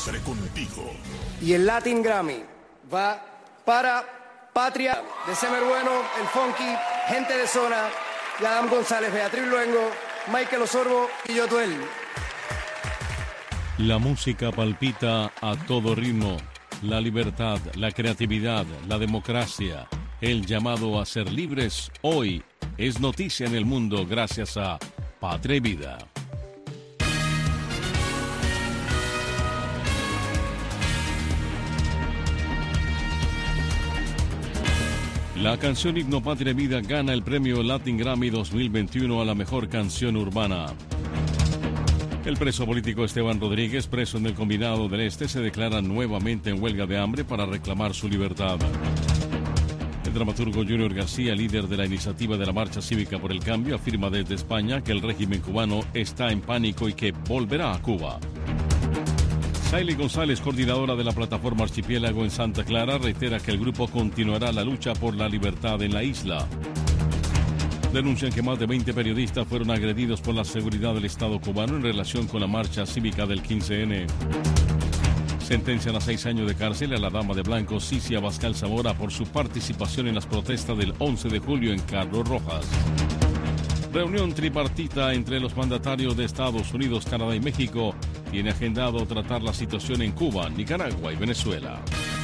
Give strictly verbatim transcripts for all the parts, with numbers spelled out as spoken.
Siempre contigo. Y el Latin Grammy va para Patria, de Semer Bueno, El Funky, Gente de Zona, Adam González, Beatriz Luengo, Michael Osorbo y Yotuel. La música palpita a todo ritmo. La libertad, la creatividad, la democracia, el llamado a ser libres hoy es noticia en el mundo gracias a Patria y Vida. La canción Himno Patria y Vida gana el premio Latin Grammy dos mil veintiuno a la mejor canción urbana. El preso político Esteban Rodríguez, preso en el Combinado del Este, se declara nuevamente en huelga de hambre para reclamar su libertad. El dramaturgo Junior García, líder de la iniciativa de la Marcha Cívica por el Cambio, afirma desde España que el régimen cubano está en pánico y que volverá a Cuba. Saily González, coordinadora de la plataforma Archipiélago en Santa Clara, reitera que el grupo continuará la lucha por la libertad en la isla. Denuncian que más de veinte periodistas fueron agredidos por la seguridad del Estado cubano en relación con la marcha cívica del quince ene. Sentencian a seis años de cárcel a la dama de blanco Cicia Abascal Zamora por su participación en las protestas del once de julio en Carlos Rojas. Reunión tripartita entre los mandatarios de Estados Unidos, Canadá y México tiene agendado tratar la situación en Cuba, Nicaragua y Venezuela.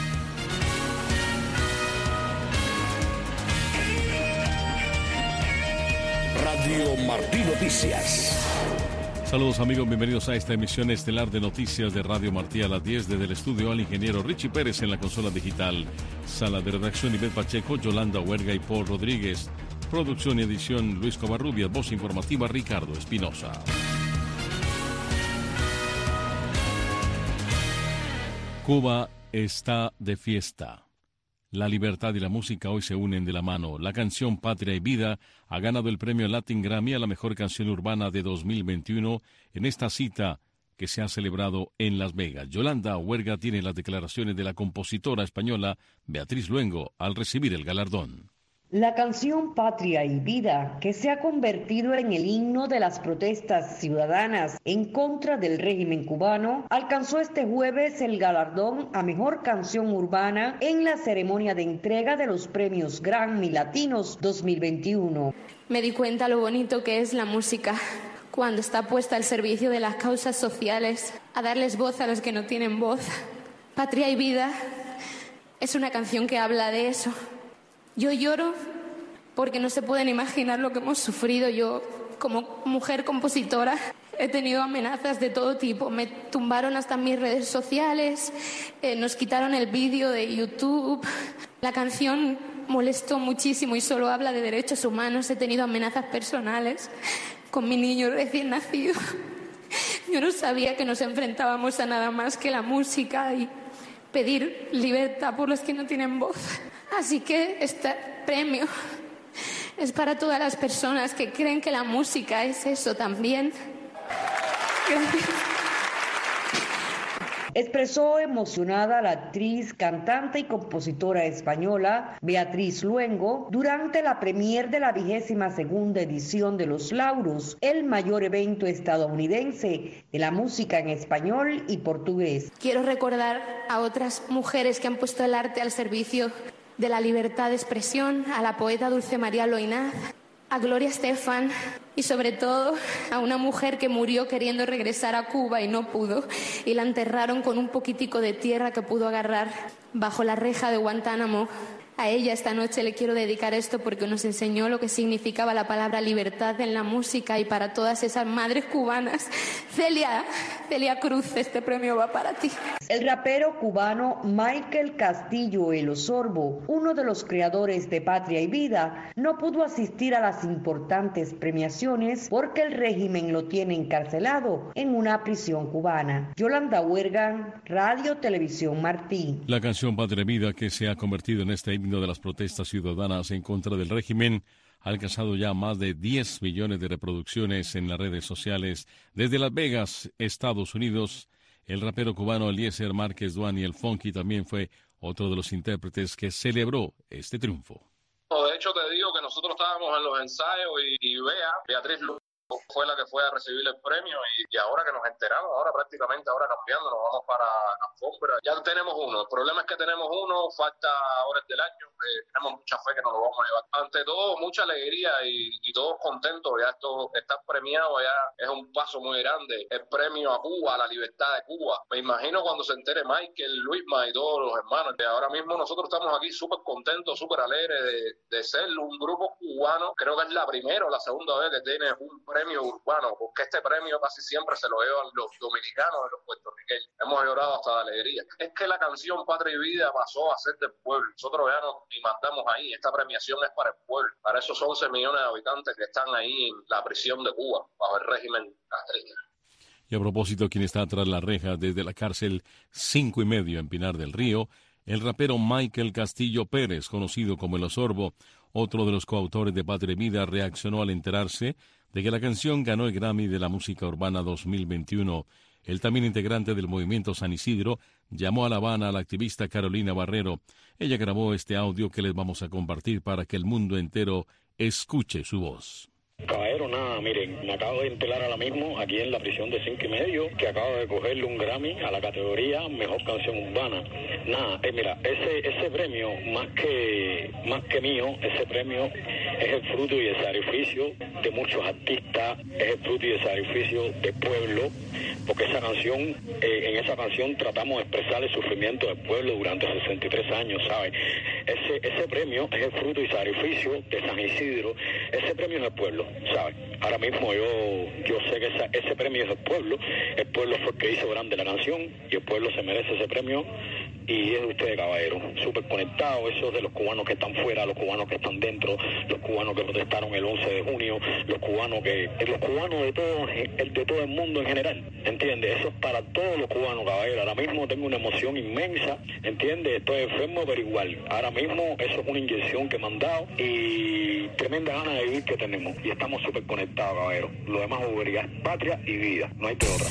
Radio Martí Noticias. Saludos amigos, bienvenidos a esta emisión estelar de noticias de Radio Martí a las diez desde el estudio al ingeniero Richie Pérez en la consola digital. Sala de redacción Ivette Pacheco, Yolanda Huerga y Paul Rodríguez. Producción y edición Luis Covarrubias, voz informativa Ricardo Espinosa. Cuba está de fiesta. La libertad y la música hoy se unen de la mano. La canción Patria y Vida ha ganado el premio Latin Grammy a la mejor canción urbana de dos mil veintiuno en esta cita que se ha celebrado en Las Vegas. Yolanda Huerga tiene las declaraciones de la compositora española Beatriz Luengo al recibir el galardón. La canción Patria y Vida, que se ha convertido en el himno de las protestas ciudadanas en contra del régimen cubano, alcanzó este jueves el galardón a Mejor Canción Urbana en la ceremonia de entrega de los premios Grammy Latinos dos mil veintiuno. Me di cuenta lo bonito que es la música cuando está puesta al servicio de las causas sociales, a darles voz a los que no tienen voz. Patria y Vida es una canción que habla de eso. Yo lloro porque no se pueden imaginar lo que hemos sufrido. Yo, como mujer compositora, he tenido amenazas de todo tipo. Me tumbaron hasta mis redes sociales, eh, nos quitaron el vídeo de YouTube. La canción molestó muchísimo y solo habla de derechos humanos. He tenido amenazas personales con mi niño recién nacido. Yo no sabía que nos enfrentábamos a nada más que la música y pedir libertad por los que no tienen voz. Así que este premio es para todas las personas que creen que la música es eso también. Gracias. Expresó emocionada la actriz, cantante y compositora española Beatriz Luengo durante la premier de la vigésima segunda edición de Los Lauros, el mayor evento estadounidense de la música en español y portugués. Quiero recordar a otras mujeres que han puesto el arte al servicio de la libertad de expresión, a la poeta Dulce María Loinaz, a Gloria Estefan y sobre todo a una mujer que murió queriendo regresar a Cuba y no pudo, y la enterraron con un poquitico de tierra que pudo agarrar bajo la reja de Guantánamo. A ella esta noche le quiero dedicar esto porque nos enseñó lo que significaba la palabra libertad en la música, y para todas esas madres cubanas, Celia, Celia Cruz, este premio va para ti. El rapero cubano Michael Castillo El Osorbo, uno de los creadores de Patria y Vida, no pudo asistir a las importantes premiaciones porque el régimen lo tiene encarcelado en una prisión cubana. Yolanda Huerga, Radio Televisión Martí. La canción Patria y Vida, que se ha convertido en este himno de las protestas ciudadanas en contra del régimen, ha alcanzado ya más de diez millones de reproducciones en las redes sociales. Desde Las Vegas, Estados Unidos, el rapero cubano Eliezer Márquez Duani, el Funky, también fue otro de los intérpretes que celebró este triunfo. De hecho, te digo que nosotros estábamos en los ensayos y, y vea, Beatriz Fue la que fue a recibir el premio y, y ahora que nos enteramos, ahora prácticamente, ahora cambiando, nos vamos para alfombra. Ya tenemos uno, el problema es que tenemos uno, falta horas del año, eh, tenemos mucha fe que nos lo vamos a llevar. Ante todo, mucha alegría y, y todos contentos, ya esto, estar premiado ya es un paso muy grande. El premio a Cuba, a la libertad de Cuba. Me imagino cuando se entere Michael, Luisma y todos los hermanos. Ahora mismo nosotros estamos aquí súper contentos, súper alegres de, de ser un grupo cubano. Creo que es la primera o la segunda vez que tiene un premio urbano, porque este premio casi siempre se lo llevan los dominicanos y los puertorriqueños. Hemos llorado hasta de alegría. Es que la canción Patria y Vida pasó a ser del pueblo. Nosotros ya nos ni mandamos ahí. Esta premiación es para el pueblo, para esos once millones de habitantes que están ahí en la prisión de Cuba, bajo el régimen castrista. Y a propósito, quien está tras la reja desde la cárcel cinco y medio en Pinar del Río, el rapero Michael Castillo Pérez, conocido como El Osorbo, otro de los coautores de Patria y Vida, reaccionó al enterarse de que la canción ganó el Grammy de la Música Urbana dos mil veintiuno. El también integrante del movimiento San Isidro llamó a La Habana a la activista Carolina Barrero. Ella grabó este audio que les vamos a compartir para que el mundo entero escuche su voz. Caballero, nada, miren, me acabo de enterar ahora mismo aquí en la prisión de cinco y medio que acabo de cogerle un Grammy a la categoría Mejor Canción Urbana. Nada, eh, mira, ese ese premio, más que más que mío, ese premio es el fruto y el sacrificio de muchos artistas, es el fruto y el sacrificio del pueblo, porque esa canción, eh, en esa canción tratamos de expresar el sufrimiento del pueblo durante sesenta y tres años, ¿sabes? Ese, ese premio es el fruto y sacrificio de San Isidro, ese premio es el pueblo, ¿sabes? Ahora mismo yo yo sé que esa, ese premio es del pueblo, el pueblo fue el que hizo grande la canción y el pueblo se merece ese premio y es de ustedes, caballero, súper conectado, eso de los cubanos que están fuera, los cubanos que están dentro, los cubanos que protestaron el once de junio, los cubanos que, los cubanos de todo, el de todo el mundo en general, ¿entiendes? Eso es para todos los cubanos, caballero. Ahora mismo tengo una emoción inmensa, ¿entiendes? Estoy enfermo, pero igual, ahora mismo eso es una inyección que me han dado y tremenda ganas de vivir que tenemos y estamos súper conectados, caballero. Lo demás es patria y vida, no hay de otra.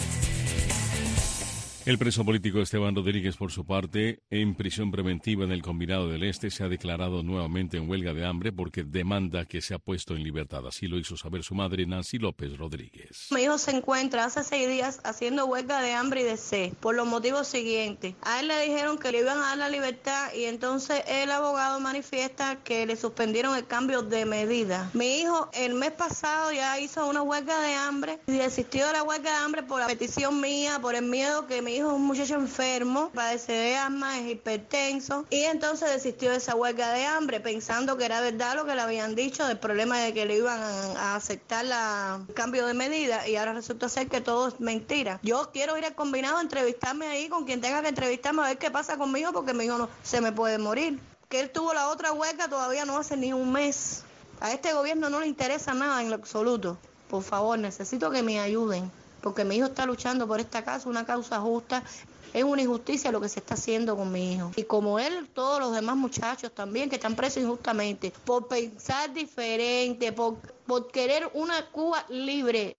El preso político Esteban Rodríguez, por su parte, en prisión preventiva en el Combinado del Este, se ha declarado nuevamente en huelga de hambre porque demanda que sea puesto en libertad. Así lo hizo saber su madre, Nancy López Rodríguez. Mi hijo se encuentra hace seis días haciendo huelga de hambre y de sed por los motivos siguientes. A él le dijeron que le iban a dar la libertad y entonces el abogado manifiesta que le suspendieron el cambio de medida. Mi hijo el mes pasado ya hizo una huelga de hambre y desistió de la huelga de hambre por la petición mía, por el miedo que mi Mi hijo es un muchacho enfermo, padece de asma, es hipertenso y entonces desistió de esa huelga de hambre pensando que era verdad lo que le habían dicho del problema de que le iban a, a aceptar la, el cambio de medida y ahora resulta ser que todo es mentira. Yo quiero ir al combinado a entrevistarme ahí con quien tenga que entrevistarme a ver qué pasa conmigo porque mi hijo no se me puede morir. Que él tuvo la otra huelga todavía no hace ni un mes. A este gobierno no le interesa nada en lo absoluto. Por favor, necesito que me ayuden. Porque mi hijo está luchando por esta causa, una causa justa. Es una injusticia lo que se está haciendo con mi hijo. Y como él, todos los demás muchachos también que están presos injustamente, por pensar diferente, por, por querer una Cuba libre.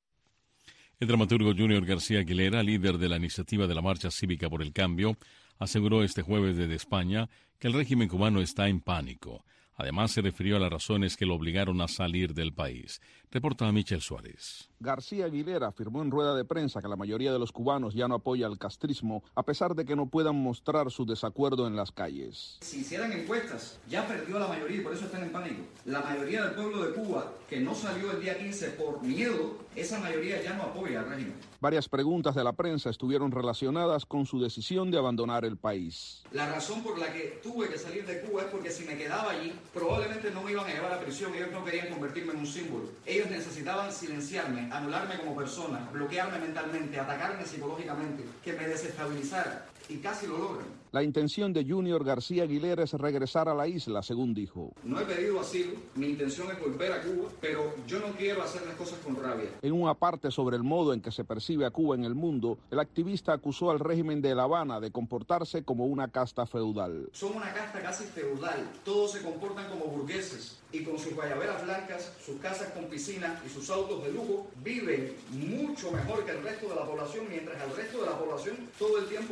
El dramaturgo Junior García Aguilera, líder de la iniciativa de la Marcha Cívica por el Cambio, aseguró este jueves desde España que el régimen cubano está en pánico. Además, se refirió a las razones que lo obligaron a salir del país. Reporta a Michel Suárez. García Aguilera afirmó en rueda de prensa que la mayoría de los cubanos ya no apoya al castrismo, a pesar de que no puedan mostrar su desacuerdo en las calles. Si hicieran encuestas, ya perdió la mayoría y por eso están en pánico. La mayoría del pueblo de Cuba, que no salió el día quince por miedo, esa mayoría ya no apoya al régimen. Varias preguntas de la prensa estuvieron relacionadas con su decisión de abandonar el país. La razón por la que tuve que salir de Cuba es porque si me quedaba allí, probablemente no me iban a llevar a prisión. Ellos no querían convertirme en un símbolo. Ellos necesitaban silenciarme, anularme como persona, bloquearme mentalmente, atacarme psicológicamente, que me desestabilizara. Y casi lo logran. La intención de Junior García Aguilera es regresar a la isla, según dijo. No he pedido asilo, mi intención es volver a Cuba, pero yo no quiero hacer las cosas con rabia. En una parte sobre el modo en que se percibe a Cuba en el mundo, el activista acusó al régimen de La Habana de comportarse como una casta feudal. Son una casta casi feudal, todos se comportan como burgueses y con sus guayaberas blancas, sus casas con piscina y sus autos de lujo, viven mucho mejor que el resto de la población, mientras al resto de la población todo el tiempo le exigen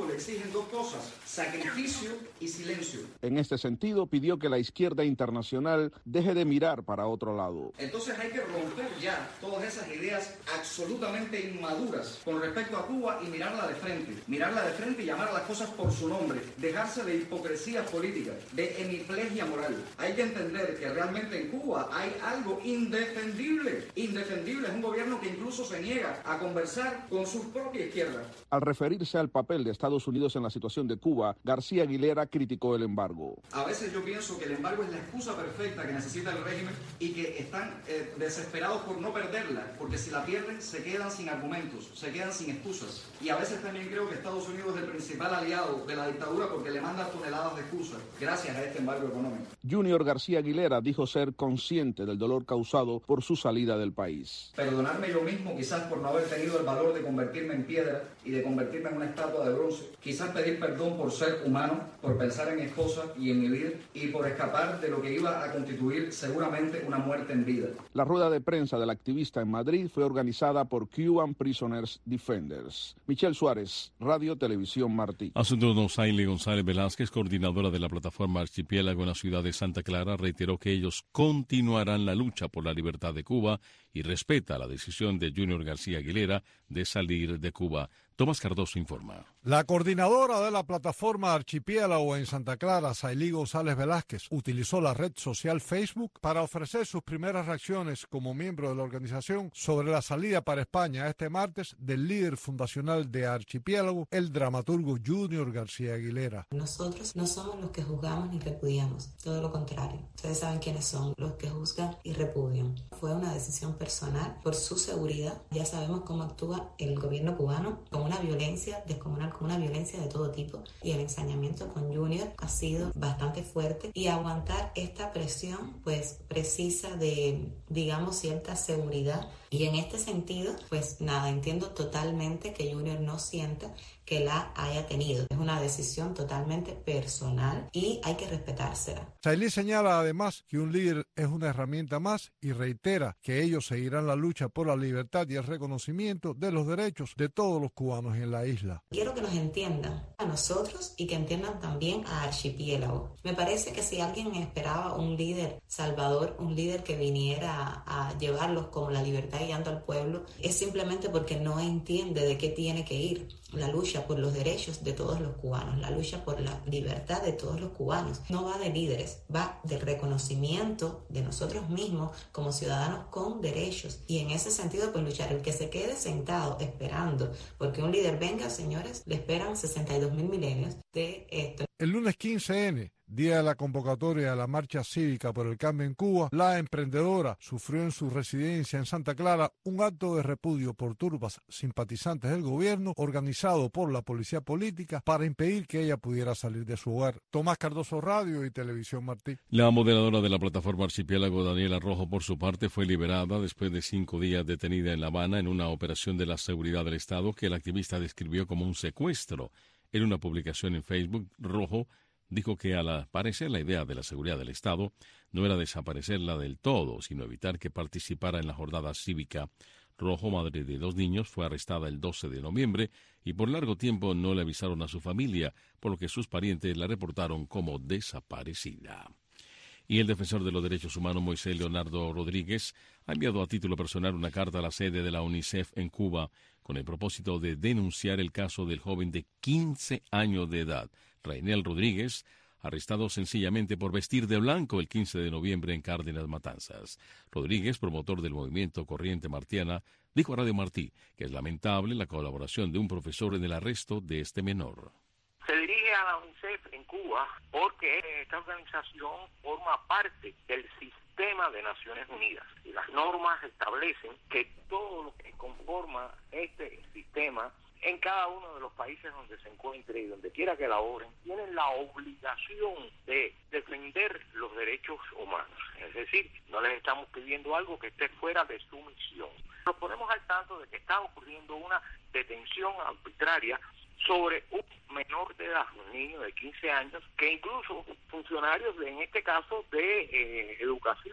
en dos cosas: sacrificio y silencio. En este sentido, pidió que la izquierda internacional deje de mirar para otro lado. Entonces hay que romper ya todas esas ideas absolutamente inmaduras con respecto a Cuba y mirarla de frente. Mirarla de frente y llamar las cosas por su nombre. Dejarse de hipocresía política, de hemiplegia moral. Hay que entender que realmente en Cuba hay algo indefendible. Indefendible. Es un gobierno que incluso se niega a conversar con su propia izquierda. Al referirse al papel de Estados Unidos en la situación de Cuba, García Aguilera criticó el embargo. A veces yo pienso que el embargo es la excusa perfecta que necesita el régimen y que están eh, desesperados por no perderla, porque si la pierden se quedan sin argumentos, se quedan sin excusas. Y a veces también creo que Estados Unidos es el principal aliado de la dictadura porque le manda toneladas de excusas gracias a este embargo económico. Junior García Aguilera dijo ser consciente del dolor causado por su salida del país. Perdonarme yo mismo quizás por no haber tenido el valor de convertirme en piedra y de convertirme en una estatua de bronce. Quizás pedir perdón por ser humano, por pensar en mi esposa y en mi vida y por escapar de lo que iba a constituir seguramente una muerte en vida. La rueda de prensa del activista en Madrid fue organizada por Cuban Prisoners Defenders. Michelle Suárez, Radio Televisión Martí. Asuntos Nosaile González Velázquez, coordinadora de la plataforma Archipiélago en la ciudad de Santa Clara, reiteró que ellos continuarán la lucha por la libertad de Cuba y respeta la decisión de Junior García Aguilera de salir de Cuba. Tomás Cardoso informa. La coordinadora de la plataforma Archipiélago en Santa Clara, Sailí González Velázquez, utilizó la red social Facebook para ofrecer sus primeras reacciones como miembro de la organización sobre la salida para España este martes del líder fundacional de Archipiélago, el dramaturgo Junior García Aguilera. Nosotros no somos los que juzgamos ni repudiamos, todo lo contrario. Ustedes saben quiénes son los que juzgan y repudian. Fue una decisión personal por su seguridad. Ya sabemos cómo actúa el gobierno cubano con una violencia descomunal, con una violencia de todo tipo, y el ensañamiento con Junior ha sido bastante fuerte, y aguantar esta presión pues precisa de, digamos, cierta seguridad. Y en este sentido, pues nada, entiendo totalmente que Junior no sienta que la haya tenido. Es una decisión totalmente personal y hay que respetársela. Sailí señala además que un líder es una herramienta más y reitera que ellos seguirán la lucha por la libertad y el reconocimiento de los derechos de todos los cubanos en la isla. Quiero que nos entiendan a nosotros y que entiendan también a Archipiélago. Me parece que si alguien esperaba un líder salvador, un líder que viniera a, a llevarlos como la libertad guiando al pueblo, es simplemente porque no entiende de qué tiene que ir la lucha por los derechos de todos los cubanos, la lucha por la libertad de todos los cubanos. No va de líderes, va del reconocimiento de nosotros mismos como ciudadanos con derechos. Y en ese sentido, pues luchar. El que se quede sentado esperando porque un líder venga, señores, le esperan sesenta y dos mil milenios de esto. El lunes quince ene, día de la convocatoria a la marcha cívica por el cambio en Cuba, la emprendedora sufrió en su residencia en Santa Clara un acto de repudio por turbas simpatizantes del gobierno organizado por la policía política para impedir que ella pudiera salir de su hogar. Tomás Cardoso, Radio y Televisión Martí. La moderadora de la plataforma Archipiélago, Daniela Rojo, por su parte, fue liberada después de cinco días detenida en La Habana en una operación de la seguridad del Estado que el activista describió como un secuestro. En una publicación en Facebook, Rojo dijo que al parecer la idea de la seguridad del Estado no era desaparecerla del todo, sino evitar que participara en la jornada cívica. Rojo, madre de dos niños, fue arrestada el doce de noviembre y por largo tiempo no le avisaron a su familia, por lo que sus parientes la reportaron como desaparecida. Y el defensor de los derechos humanos, Moisés Leonardo Rodríguez, ha enviado a título personal una carta a la sede de la UNICEF en Cuba con el propósito de denunciar el caso del joven de quince años de edad, Rainel Rodríguez, arrestado sencillamente por vestir de blanco el quince de noviembre en Cárdenas Matanzas. Rodríguez, promotor del movimiento Corriente Martiana, dijo a Radio Martí que es lamentable la colaboración de un profesor en el arresto de este menor. Se dirige a la UNICEF en Cuba porque esta organización forma parte del sistema de Naciones Unidas y las normas establecen que todo lo que conforma este sistema en cada uno de los países donde se encuentre y donde quiera que laboren, tienen la obligación de defender los derechos humanos. Es decir, no les estamos pidiendo algo que esté fuera de su misión. Nos ponemos al tanto de que está ocurriendo una detención arbitraria sobre un menor de edad, un niño de quince años, que incluso funcionarios, de, en este caso, de eh, educación,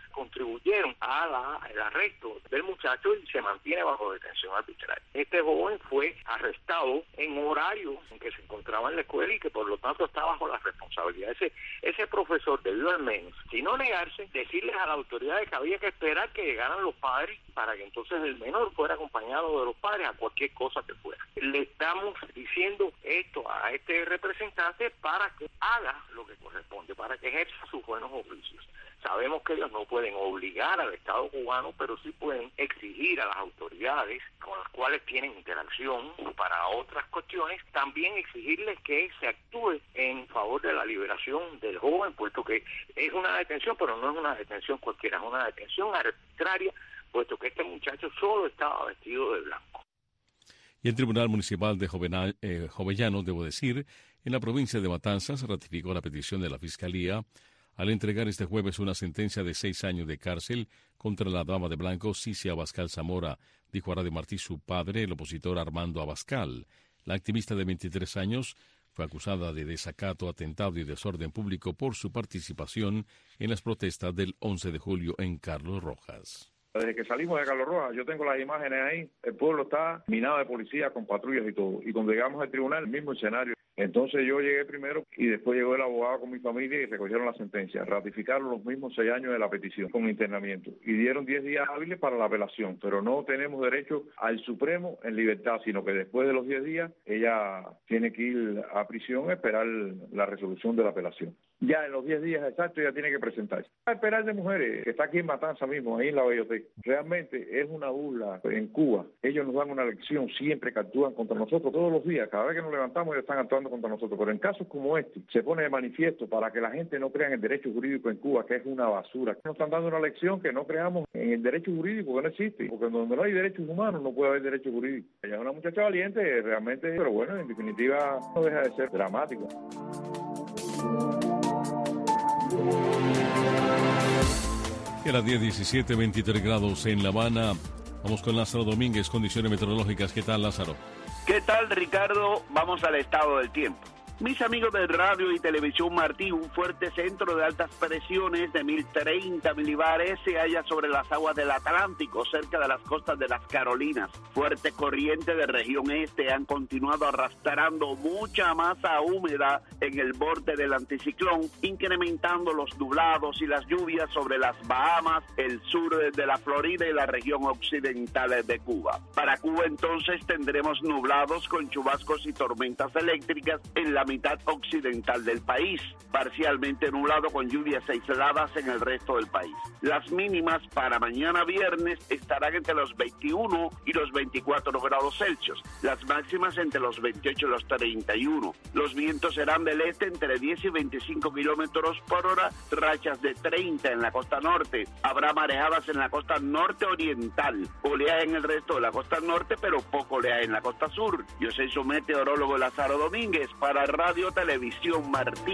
contribuyeron al arresto del muchacho y se mantiene bajo detención arbitral. Este joven fue arrestado en horario en que se encontraba en la escuela y que por lo tanto está bajo la responsabilidad. Ese, ese profesor debió al menos, si no negarse, decirles a la autoridad que había que esperar que llegaran los padres para que entonces el menor fuera acompañado de los padres a cualquier cosa que fuera. Le estamos diciendo esto a este representante para que haga lo que corresponde, para que ejerza sus buenos oficios. Sabemos que ellos no pueden obligar al Estado cubano, pero sí pueden exigir a las autoridades con las cuales tienen interacción para otras cuestiones, también exigirles que se actúe en favor de la liberación del joven, puesto que es una detención, pero no es una detención cualquiera, es una detención arbitraria, puesto que este muchacho solo estaba vestido de blanco. Y el Tribunal Municipal de Jovenal, eh, Jovellanos, debo decir, en la provincia de Matanzas, ratificó la petición de la Fiscalía al entregar este jueves una sentencia de seis años de cárcel contra la dama de blanco Cicia Abascal Zamora, dijo a Radio Martí su padre, el opositor Armando Abascal. La activista de veintitrés años fue acusada de desacato, atentado y desorden público por su participación en las protestas del once de julio en Carlos Rojas. Desde que salimos de Carlos Rojas, yo tengo las imágenes ahí, el pueblo está minado de policía con patrullas y todo. Y cuando llegamos al tribunal, el mismo escenario. Entonces yo llegué primero y después llegó el abogado con mi familia y recogieron la sentencia. Ratificaron los mismos seis años de la petición con internamiento y dieron diez días hábiles para la apelación. Pero no tenemos derecho al Supremo en libertad, sino que después de los diez días ella tiene que ir a prisión a esperar la resolución de la apelación. Ya en los diez días exactos ya tiene que presentarse. A esperar de mujeres, que está aquí en Matanza mismo, ahí en la Belloteca. Realmente es una burla en Cuba. Ellos nos dan una lección siempre que actúan contra nosotros todos los días. Cada vez que nos levantamos ellos están actuando contra nosotros. Pero en casos como este se pone de manifiesto para que la gente no crea en el derecho jurídico en Cuba, que es una basura. Nos están dando una lección que no creamos en el derecho jurídico, que no existe. Porque donde no hay derechos humanos no puede haber derecho jurídico. Ella es una muchacha valiente, realmente, pero bueno, en definitiva no deja de ser dramático. Y a las diez diecisiete, veintitrés grados en La Habana. Vamos con Lázaro Domínguez, condiciones meteorológicas. ¿Qué tal, Lázaro? ¿Qué tal, Ricardo? Vamos al estado del tiempo. Mis amigos de Radio y Televisión Martí, un fuerte centro de altas presiones de mil treinta milibares se halla sobre las aguas del Atlántico, cerca de las costas de las Carolinas. Fuertes corrientes de región este han continuado arrastrando mucha masa húmeda en el borde del anticiclón, incrementando los nublados y las lluvias sobre las Bahamas, el sur de la Florida y la región occidental de Cuba. Para Cuba entonces tendremos nublados con chubascos y tormentas eléctricas en la mitad occidental del país, parcialmente nublado con lluvias aisladas en el resto del país. Las mínimas para mañana viernes estarán entre los veintiuno y los veinticuatro grados Celsius, las máximas entre los veintiocho y los treinta y uno. Los vientos serán del este entre diez y veinticinco kilómetros por hora, rachas de treinta en la costa norte. Habrá marejadas en la costa norte oriental, oleaje en el resto de la costa norte, pero poco oleaje en la costa sur. Yo soy su meteorólogo Lázaro Domínguez para Radio Televisión Martí.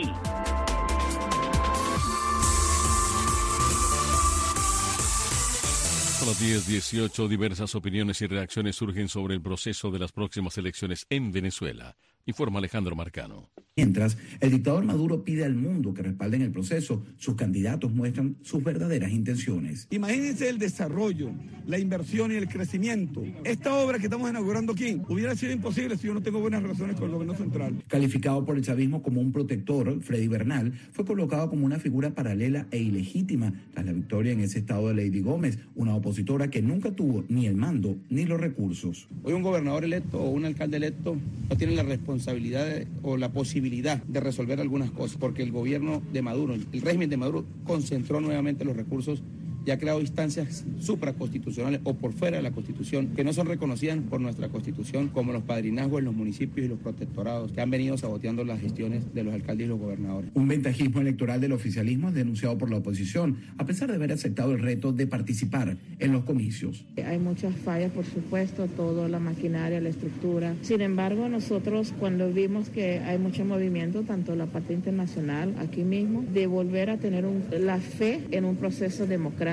A las diez dieciocho, diversas opiniones y reacciones surgen sobre el proceso de las próximas elecciones en Venezuela. Informa Alejandro Marcano. Mientras, el dictador Maduro pide al mundo que respalden el proceso, sus candidatos muestran sus verdaderas intenciones. Imagínense el desarrollo, la inversión y el crecimiento. Esta obra que estamos inaugurando aquí hubiera sido imposible si yo no tengo buenas relaciones con el gobierno central. Calificado por el chavismo como un protector, Freddy Bernal fue colocado como una figura paralela e ilegítima tras la victoria en ese estado de Lady Gómez, una opositora que nunca tuvo ni el mando ni los recursos. Hoy un gobernador electo o un alcalde electo no tiene la responsabilidad de, o la posibilidad de resolver algunas cosas, porque el gobierno de Maduro, el régimen de Maduro concentró nuevamente los recursos y ha creado instancias supraconstitucionales o por fuera de la Constitución que no son reconocidas por nuestra Constitución, como los padrinazgos en los municipios y los protectorados que han venido saboteando las gestiones de los alcaldes y los gobernadores. Un ventajismo electoral del oficialismo es denunciado por la oposición, a pesar de haber aceptado el reto de participar en los comicios. Hay muchas fallas, por supuesto, toda la maquinaria, la estructura. Sin embargo, nosotros cuando vimos que hay mucho movimiento, tanto en la parte internacional, aquí mismo, de volver a tener un, la fe en un proceso democrático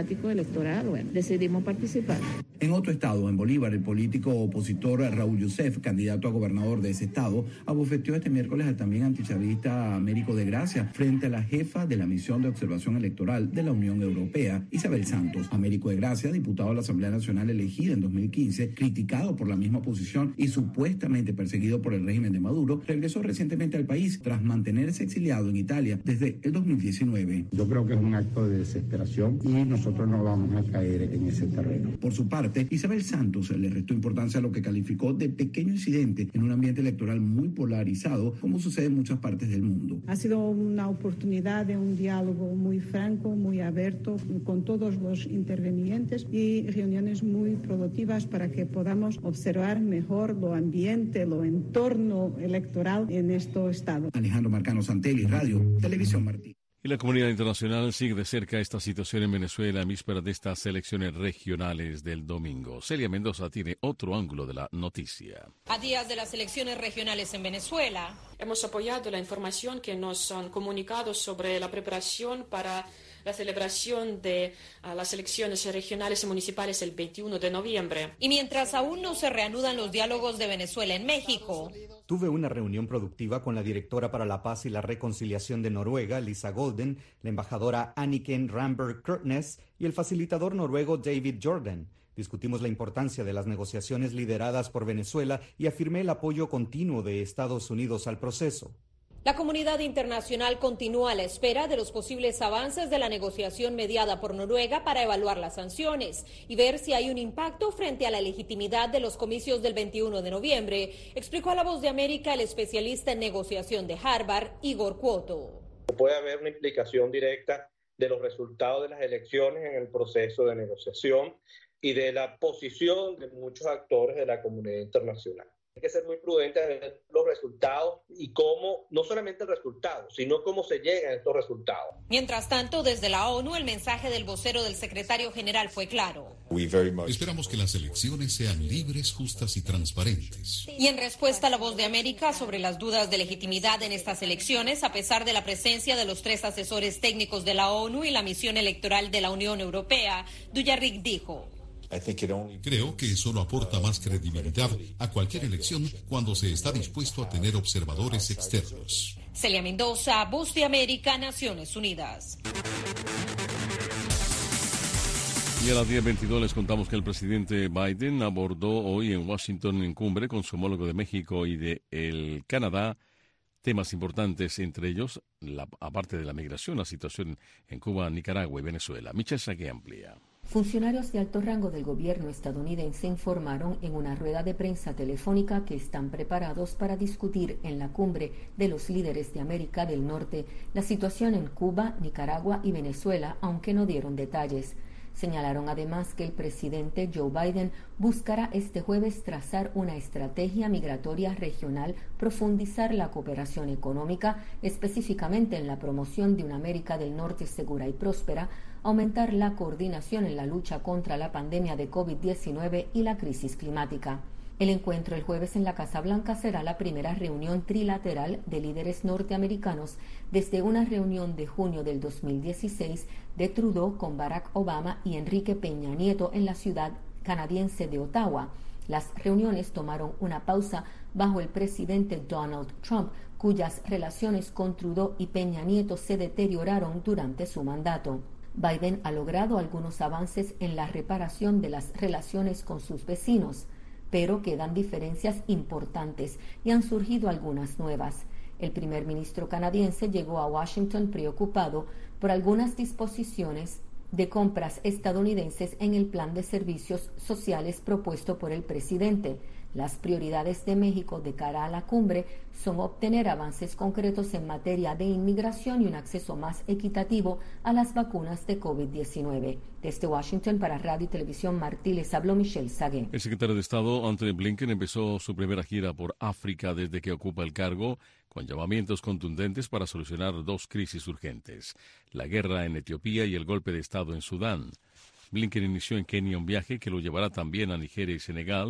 democrático electoral. Bueno, decidimos participar. En otro estado, en Bolívar, el político opositor Raúl Yusef, candidato a gobernador de ese estado, abofeteó este miércoles al también antichavista Américo de Gracia frente a la jefa de la misión de observación electoral de la Unión Europea, Isabel Santos. Américo de Gracia, diputado de la Asamblea Nacional elegida en dos mil quince, criticado por la misma oposición y supuestamente perseguido por el régimen de Maduro, regresó recientemente al país tras mantenerse exiliado en Italia desde el dos mil diecinueve. Yo creo que es un acto de desesperación y nosotros no vamos a caer en ese terreno. Por su parte, Isabel Santos le restó importancia a lo que calificó de pequeño incidente en un ambiente electoral muy polarizado, como sucede en muchas partes del mundo. Ha sido una oportunidad de un diálogo muy franco, muy abierto con todos los intervinientes y reuniones muy productivas para que podamos observar mejor lo ambiente, lo entorno electoral en este estado. Alejandro Marcano Santelli, Radio Televisión Martí. Y la comunidad internacional sigue de cerca esta situación en Venezuela en víspera de estas elecciones regionales del domingo. Celia Mendoza tiene otro ángulo de la noticia. A días de las elecciones regionales en Venezuela, hemos apoyado la información que nos han comunicado sobre la preparación para la celebración de uh, las elecciones regionales y municipales el veintiuno de noviembre. Y mientras aún no se reanudan los diálogos de Venezuela en México, tuve una reunión productiva con la directora para la paz y la reconciliación de Noruega, Lisa Golden, la embajadora Anniken Ramberg Kurtnes y el facilitador noruego David Jordan. Discutimos la importancia de las negociaciones lideradas por Venezuela y afirmé el apoyo continuo de Estados Unidos al proceso. La comunidad internacional continúa a la espera de los posibles avances de la negociación mediada por Noruega para evaluar las sanciones y ver si hay un impacto frente a la legitimidad de los comicios del veintiuno de noviembre, explicó a La Voz de América el especialista en negociación de Harvard, Igor Cuoto. Puede haber una implicación directa de los resultados de las elecciones en el proceso de negociación y de la posición de muchos actores de la comunidad internacional. Hay que ser muy prudentes en ver los resultados y cómo, no solamente el resultado, sino cómo se llegan a estos resultados. Mientras tanto, desde la ONU, el mensaje del vocero del secretario general fue claro. Esperamos que las elecciones sean libres, justas y transparentes. Y en respuesta a La Voz de América sobre las dudas de legitimidad en estas elecciones, a pesar de la presencia de los tres asesores técnicos de la ONU y la misión electoral de la Unión Europea, Duyarric dijo: Creo que solo aporta más credibilidad a cualquier elección cuando se está dispuesto a tener observadores externos. Celia Mendoza, Voz de América, Naciones Unidas. Y a las diez veintidós les contamos que el presidente Biden abordó hoy en Washington en cumbre con su homólogo de México y de el Canadá temas importantes, entre ellos, la, aparte de la migración, la situación en Cuba, Nicaragua y Venezuela. Michelle Sagué amplía. Funcionarios de alto rango del gobierno estadounidense informaron en una rueda de prensa telefónica que están preparados para discutir en la cumbre de los líderes de América del Norte la situación en Cuba, Nicaragua y Venezuela, aunque no dieron detalles. Señalaron además que el presidente Joe Biden buscará este jueves trazar una estrategia migratoria regional, profundizar la cooperación económica, específicamente en la promoción de una América del Norte segura y próspera, aumentar la coordinación en la lucha contra la pandemia de COVID diecinueve y la crisis climática. El encuentro el jueves en la Casa Blanca será la primera reunión trilateral de líderes norteamericanos desde una reunión de junio del dos mil dieciséis de Trudeau con Barack Obama y Enrique Peña Nieto en la ciudad canadiense de Ottawa. Las reuniones tomaron una pausa bajo el presidente Donald Trump, cuyas relaciones con Trudeau y Peña Nieto se deterioraron durante su mandato. Biden ha logrado algunos avances en la reparación de las relaciones con sus vecinos, pero quedan diferencias importantes y han surgido algunas nuevas. El primer ministro canadiense llegó a Washington preocupado por algunas disposiciones de compras estadounidenses en el plan de servicios sociales propuesto por el presidente. Las prioridades de México de cara a la cumbre son obtener avances concretos en materia de inmigración y un acceso más equitativo a las vacunas de COVID diecinueve. Desde Washington para Radio y Televisión Martí les habló Michelle Sagué. El secretario de Estado, Anthony Blinken, empezó su primera gira por África desde que ocupa el cargo, con llamamientos contundentes para solucionar dos crisis urgentes: la guerra en Etiopía y el golpe de Estado en Sudán. Blinken inició en Kenia un viaje que lo llevará también a Nigeria y Senegal,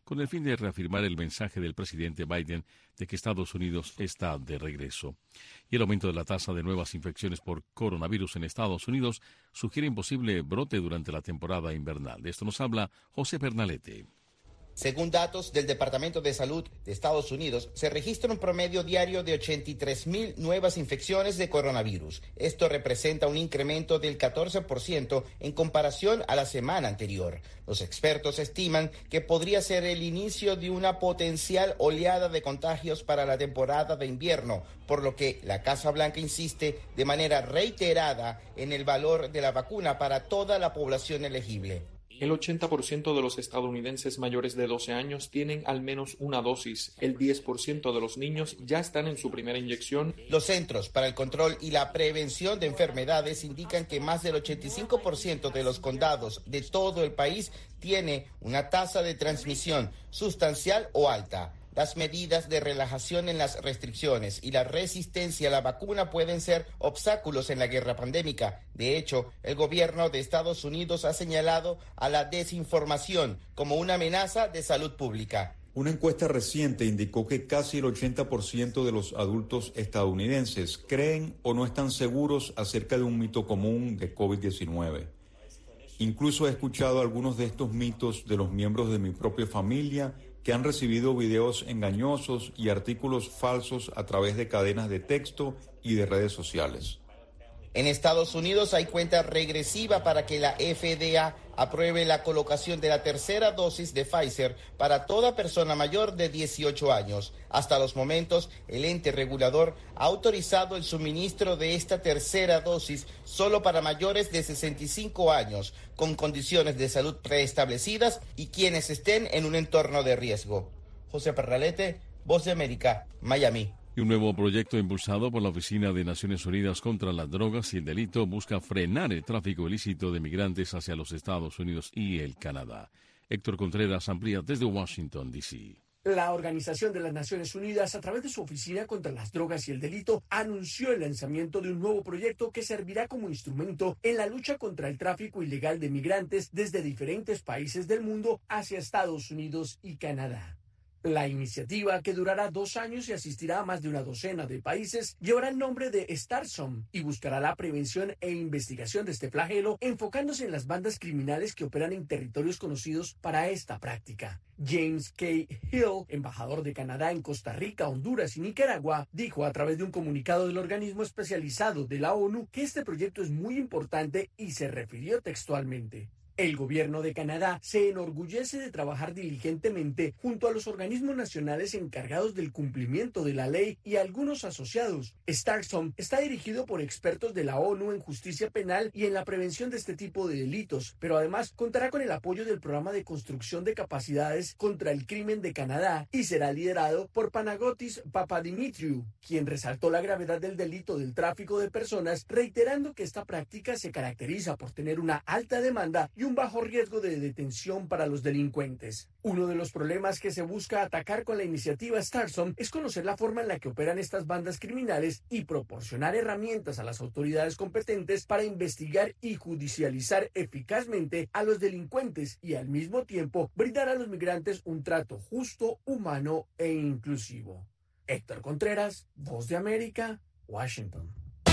con el fin de reafirmar el mensaje del presidente Biden de que Estados Unidos está de regreso. Y el aumento de la tasa de nuevas infecciones por coronavirus en Estados Unidos sugiere un posible brote durante la temporada invernal. De esto nos habla José Pernalete. Según datos del Departamento de Salud de Estados Unidos, se registra un promedio diario de ochenta y tres mil nuevas infecciones de coronavirus. Esto representa un incremento del catorce por ciento en comparación a la semana anterior. Los expertos estiman que podría ser el inicio de una potencial oleada de contagios para la temporada de invierno, por lo que la Casa Blanca insiste de manera reiterada en el valor de la vacuna para toda la población elegible. El ochenta por ciento de los estadounidenses mayores de doce años tienen al menos una dosis. El diez por ciento de los niños ya están en su primera inyección. Los Centros para el Control y la Prevención de Enfermedades indican que más del ochenta y cinco por ciento de los condados de todo el país tiene una tasa de transmisión sustancial o alta. Las medidas de relajación en las restricciones y la resistencia a la vacuna pueden ser obstáculos en la guerra pandémica. De hecho, el gobierno de Estados Unidos ha señalado a la desinformación como una amenaza de salud pública. Una encuesta reciente indicó que casi el ochenta por ciento de los adultos estadounidenses creen o no están seguros acerca de un mito común de COVID diecinueve. Incluso he escuchado algunos de estos mitos de los miembros de mi propia familia que han recibido videos engañosos y artículos falsos a través de cadenas de texto y de redes sociales. En Estados Unidos hay cuenta regresiva para que la F D A apruebe la colocación de la tercera dosis de Pfizer para toda persona mayor de dieciocho años. Hasta los momentos, el ente regulador ha autorizado el suministro de esta tercera dosis solo para mayores de sesenta y cinco años, con condiciones de salud preestablecidas y quienes estén en un entorno de riesgo. José Pernalete, Voz de América, Miami. Y un nuevo proyecto impulsado por la Oficina de Naciones Unidas contra las Drogas y el Delito busca frenar el tráfico ilícito de migrantes hacia los Estados Unidos y el Canadá. Héctor Contreras amplía desde Washington, D C La Organización de las Naciones Unidas, a través de su Oficina contra las Drogas y el Delito, anunció el lanzamiento de un nuevo proyecto que servirá como instrumento en la lucha contra el tráfico ilegal de migrantes desde diferentes países del mundo hacia Estados Unidos y Canadá. La iniciativa, que durará dos años y asistirá a más de una docena de países, llevará el nombre de StarSome y buscará la prevención e investigación de este flagelo, enfocándose en las bandas criminales que operan en territorios conocidos para esta práctica. James K. Hill, embajador de Canadá en Costa Rica, Honduras y Nicaragua, dijo a través de un comunicado del organismo especializado de la ONU que este proyecto es muy importante y se refirió textualmente: el gobierno de Canadá se enorgullece de trabajar diligentemente junto a los organismos nacionales encargados del cumplimiento de la ley y algunos asociados. StarSome está dirigido por expertos de la ONU en justicia penal y en la prevención de este tipo de delitos, pero además contará con el apoyo del Programa de Construcción de Capacidades contra el Crimen de Canadá y será liderado por Panagotis Papadimitriou, quien resaltó la gravedad del delito del tráfico de personas, reiterando que esta práctica se caracteriza por tener una alta demanda y un bajo riesgo de detención para los delincuentes. Uno de los problemas que se busca atacar con la iniciativa StarSome es conocer la forma en la que operan estas bandas criminales y proporcionar herramientas a las autoridades competentes para investigar y judicializar eficazmente a los delincuentes y al mismo tiempo brindar a los migrantes un trato justo, humano e inclusivo. Héctor Contreras, Voz de América, Washington.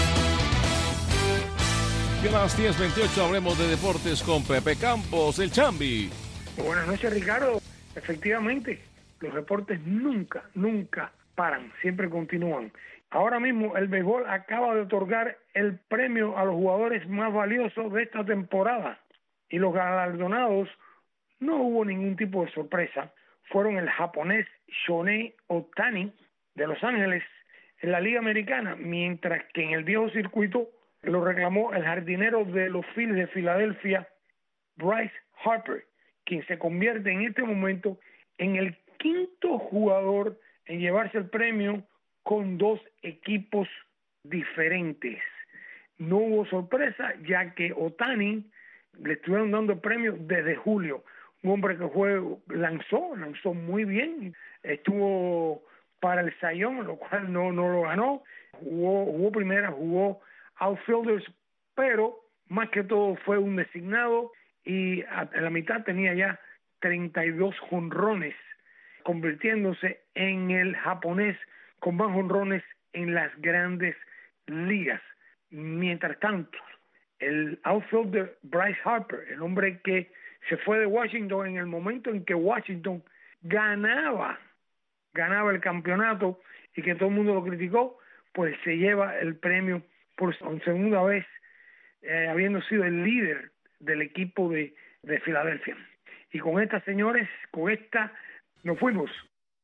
Y a las diez veintiocho hablemos de deportes con Pepe Campos, el Chambi. Buenas noches, Ricardo. Efectivamente, los deportes nunca, nunca paran, siempre continúan. Ahora mismo el béisbol acaba de otorgar el premio a los jugadores más valiosos de esta temporada. Y los galardonados, no hubo ningún tipo de sorpresa. Fueron el japonés Shohei Ohtani de Los Ángeles en la Liga Americana, mientras que en el viejo circuito lo reclamó el jardinero de los Phillies de Filadelfia, Bryce Harper, quien se convierte en este momento en el quinto jugador en llevarse el premio con dos equipos diferentes. No hubo sorpresa, ya que Ohtani le estuvieron dando el premio desde julio. Un hombre que fue, lanzó, lanzó muy bien, estuvo para el Cy Young, lo cual no, no lo ganó, jugó, jugó primera, jugó outfielders, pero más que todo fue un designado y a, a la mitad tenía ya treinta y dos jonrones, convirtiéndose en el japonés con más jonrones en las grandes ligas. Mientras tanto, el outfielder Bryce Harper, el hombre que se fue de Washington en el momento en que Washington ganaba, ganaba el campeonato y que todo el mundo lo criticó, pues se lleva el premio por segunda vez, eh, habiendo sido el líder del equipo de, de Filadelfia. Y con estas, señores, con esta nos fuimos.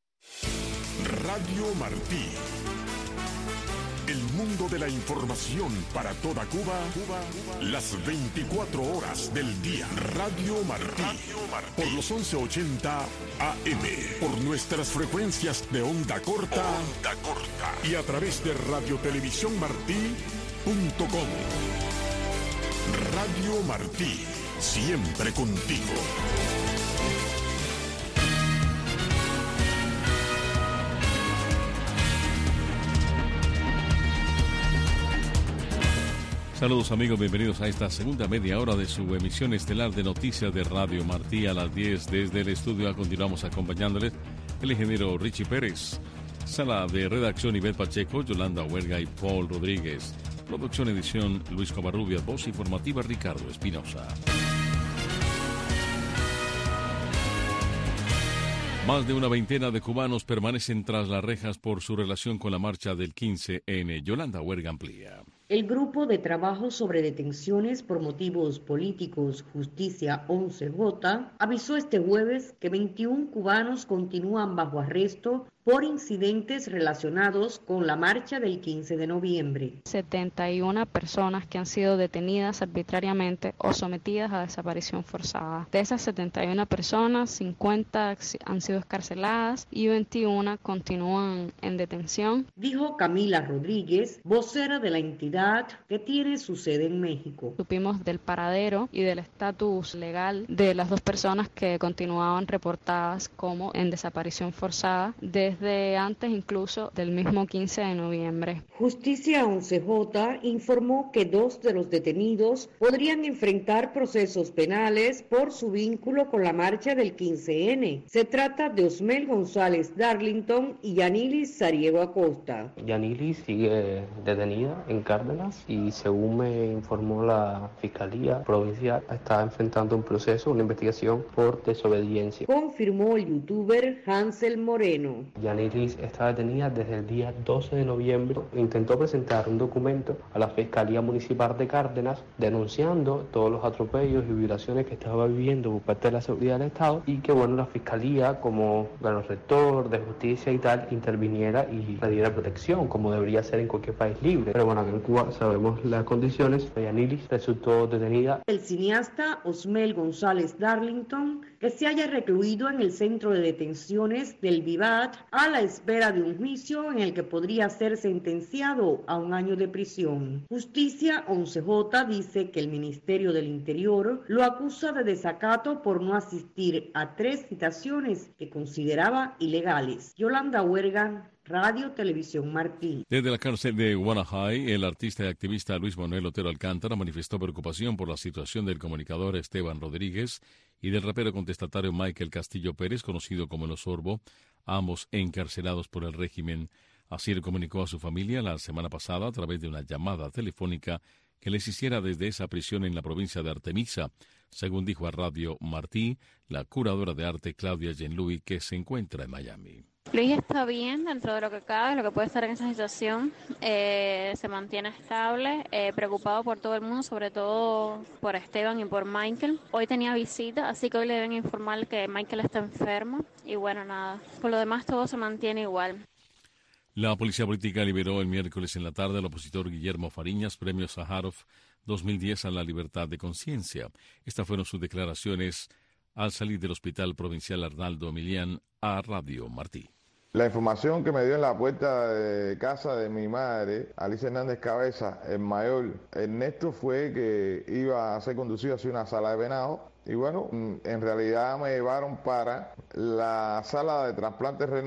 Radio Martí. El mundo de la información para toda Cuba, Cuba, las veinticuatro horas del día. Radio Martí, Radio Martí. Por los once ochenta A M, por nuestras frecuencias de onda corta, onda corta. Y a través de radio televisión martí punto com. Radio Martí, siempre contigo. Saludos amigos, bienvenidos a esta segunda media hora de su emisión estelar de noticias de Radio Martí a las diez desde el estudio. Continuamos acompañándoles el ingeniero Richie Pérez, sala de redacción Ivette Pacheco, Yolanda Huerga y Paul Rodríguez, producción edición Luis Covarrubias, voz informativa Ricardo Espinosa. Más de una veintena de cubanos permanecen tras las rejas por su relación con la marcha del quince ene. Yolanda Huerga amplía. El Grupo de Trabajo sobre Detenciones por Motivos Políticos Justicia once J avisó este jueves que veintiún cubanos continúan bajo arresto por incidentes relacionados con la marcha del quince de noviembre. setenta y una personas que han sido detenidas arbitrariamente o sometidas a desaparición forzada. De esas setenta y una personas, cincuenta han sido excarceladas y veintiuna continúan en detención. Dijo Camila Rodríguez, vocera de la entidad que tiene su sede en México. Supimos del paradero y del estatus legal de las dos personas que continuaban reportadas como en desaparición forzada desde antes incluso del mismo quince de noviembre. Justicia once J informó que dos de los detenidos podrían enfrentar procesos penales por su vínculo con la marcha del quince ene. Se trata de Osmel González Darlington y Yanilis Sariego Acosta. Yanilis sigue detenida en Cárdenas y según me informó la Fiscalía Provincial está enfrentando un proceso, una investigación por desobediencia. Confirmó el youtuber Hansel Moreno. Yanilis está detenida desde el día doce de noviembre. Intentó presentar un documento a la Fiscalía Municipal de Cárdenas denunciando todos los atropellos y violaciones que estaba viviendo por parte de la seguridad del Estado y que bueno, la Fiscalía como bueno, rector de justicia y tal interviniera y le diera protección como debería ser en cualquier país libre. Pero bueno, en Cuba sabemos las condiciones. Yanilis resultó detenida. El cineasta Osmel González Darlington, que se haya recluido en el centro de detenciones del Vivat a la espera de un juicio en el que podría ser sentenciado a un año de prisión. Justicia once J dice que el Ministerio del Interior lo acusa de desacato por no asistir a tres citaciones que consideraba ilegales. Yolanda Huerga, Radio Televisión Martí. Desde la cárcel de Guanajay, el artista y activista Luis Manuel Otero Alcántara manifestó preocupación por la situación del comunicador Esteban Rodríguez y del rapero contestatario Michael Castillo Pérez, conocido como El Osorbo, ambos encarcelados por el régimen. Así le comunicó a su familia la semana pasada a través de una llamada telefónica que les hiciera desde esa prisión en la provincia de Artemisa, según dijo a Radio Martí la curadora de arte Claudia Genlui, que se encuentra en Miami. Luis está bien dentro de lo que cabe, lo que puede estar en esa situación, eh, se mantiene estable, eh, preocupado por todo el mundo, sobre todo por Esteban y por Michael. Hoy tenía visita, así que hoy le deben informar que Michael está enfermo y bueno, nada, por lo demás todo se mantiene igual. La policía política liberó el miércoles en la tarde al opositor Guillermo Fariñas, premio Sájarov dos mil diez a la libertad de conciencia. Estas fueron sus declaraciones al salir del Hospital Provincial Arnaldo Emilián a Radio Martí. La información que me dio en la puerta de casa de mi madre, Alicia Hernández Cabeza, el mayor Ernesto, fue que iba a ser conducido hacia una sala de venado. Y bueno, en realidad me llevaron para la sala de trasplante renal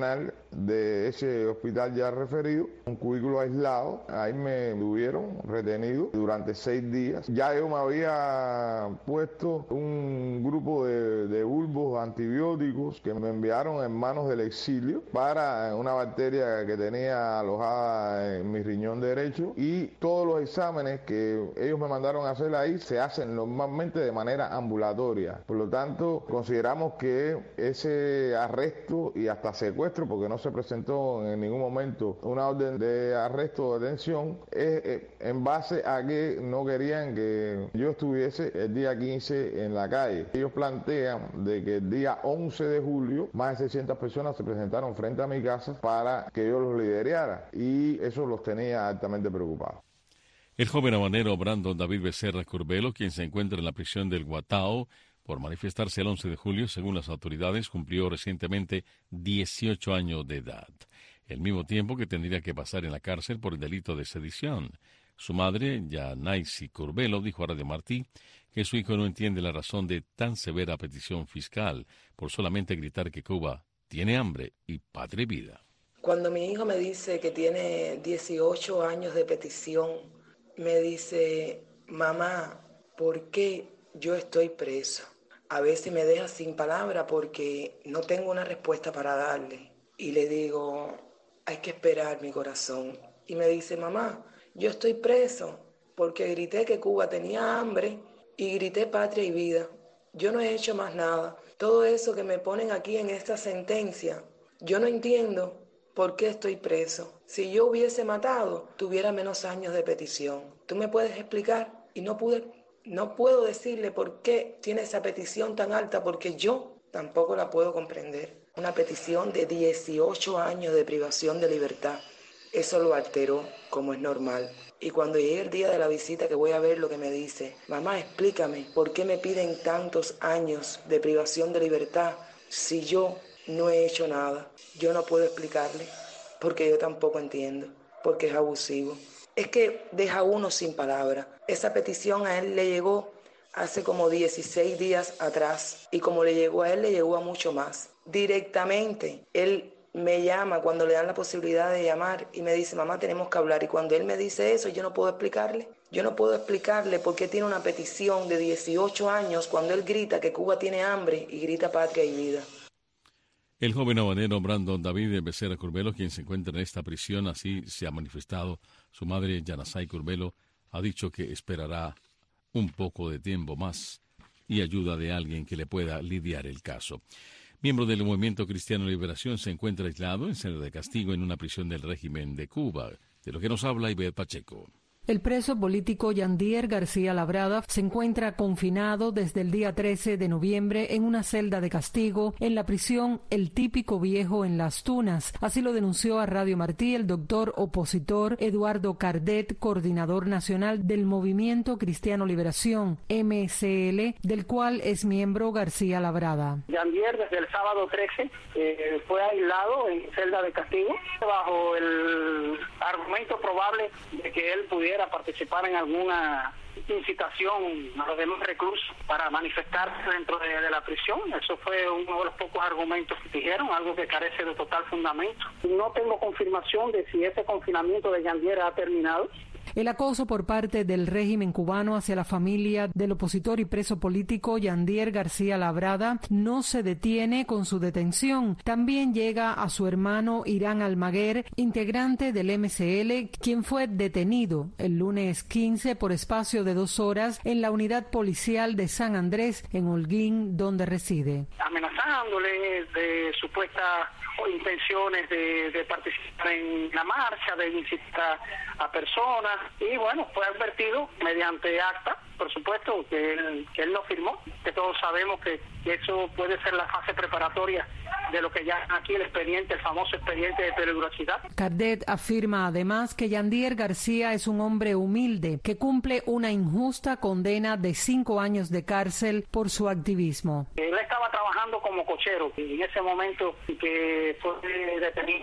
de ese hospital ya referido, un cubículo aislado. Ahí me tuvieron retenido durante seis días. Ya yo me había puesto un grupo de, de bulbos antibióticos que me enviaron en manos del exilio para una bacteria que tenía alojada en mi riñón derecho, y todos los exámenes que ellos me mandaron a hacer ahí se hacen normalmente de manera ambulatoria. Por lo tanto, consideramos que ese arresto y hasta secuestro, porque no se presentó en ningún momento una orden de arresto o detención, es en base a que no querían que yo estuviese el día quince en la calle. Ellos plantean de que el día once de julio más de seiscientas personas se presentaron frente a mi casa para que yo los liderara, y eso los tenía altamente preocupados. El joven habanero Brandon David Becerra Curbelo, quien se encuentra en la prisión del Guatao por manifestarse el once de julio, según las autoridades, cumplió recientemente dieciocho años de edad, el mismo tiempo que tendría que pasar en la cárcel por el delito de sedición. Su madre, Yanaisi Curbelo, dijo a Radio Martí que su hijo no entiende la razón de tan severa petición fiscal por solamente gritar que Cuba tiene hambre y patria y vida. Cuando mi hijo me dice que tiene dieciocho años de petición, me dice, mamá, ¿por qué yo estoy preso? A veces me deja sin palabra porque no tengo una respuesta para darle. Y le digo, hay que esperar, mi corazón. Y me dice, mamá, yo estoy preso porque grité que Cuba tenía hambre y grité patria y vida. Yo no he hecho más nada. Todo eso que me ponen aquí en esta sentencia, yo no entiendo por qué estoy preso. Si yo hubiese matado, tuviera menos años de petición. ¿Tú me puedes explicar? Y no pude, no puedo decirle por qué tiene esa petición tan alta, porque yo tampoco la puedo comprender. Una petición de dieciocho años de privación de libertad. Eso lo alteró, como es normal. Y cuando llegue el día de la visita, que voy a ver lo que me dice, mamá, explícame, ¿por qué me piden tantos años de privación de libertad si yo no he hecho nada? Yo no puedo explicarle, porque yo tampoco entiendo, porque es abusivo. Es que deja uno sin palabra. Esa petición a él le llegó hace como dieciséis días atrás, y como le llegó a él, le llegó a mucho más. Directamente, él me llama cuando le dan la posibilidad de llamar y me dice, mamá, tenemos que hablar. Y cuando él me dice eso, yo no puedo explicarle. Yo no puedo explicarle por qué tiene una petición de dieciocho años cuando él grita que Cuba tiene hambre y grita patria y vida. El joven habanero Brandon David Becerra Curbelo, quien se encuentra en esta prisión, así se ha manifestado. Su madre, Yanasai Curbelo, ha dicho que esperará un poco de tiempo más y ayuda de alguien que le pueda lidiar el caso. Miembro del Movimiento Cristiano de Liberación, se encuentra aislado en celda de castigo en una prisión del régimen de Cuba, de lo que nos habla Ivette Pacheco. El preso político Yandier García Labrada se encuentra confinado desde el día trece de noviembre en una celda de castigo en la prisión El Típico Viejo en Las Tunas. Así lo denunció a Radio Martí el doctor opositor Eduardo Cardet, coordinador nacional del Movimiento Cristiano Liberación, M C L, del cual es miembro García Labrada. Yandier desde el sábado trece eh, fue aislado en celda de castigo bajo el argumento probable de que él pudiera participar en alguna incitación a los demás reclusos para manifestarse dentro de, de la prisión. Eso fue uno de los pocos argumentos que dijeron, algo que carece de total fundamento. No tengo confirmación de si ese confinamiento de Yandier ha terminado. El acoso por parte del régimen cubano hacia la familia del opositor y preso político Yandier García Labrada no se detiene con su detención. También llega a su hermano Irán Almaguer, integrante del M C L, quien fue detenido el lunes quince por espacio de dos horas en la unidad policial de San Andrés, en Holguín, donde reside. Amenazándole de supuestas intenciones de, de participar en la marcha, de incitar a personas, y bueno, fue advertido mediante acta, por supuesto, que él, que él no firmó, que todos sabemos que, que eso puede ser la fase preparatoria de lo que ya aquí el expediente, el famoso expediente de peligrosidad. Cardet afirma además que Yandier García es un hombre humilde que cumple una injusta condena de cinco años de cárcel por su activismo. Él estaba trabajando como cochero y en ese momento que fue detenido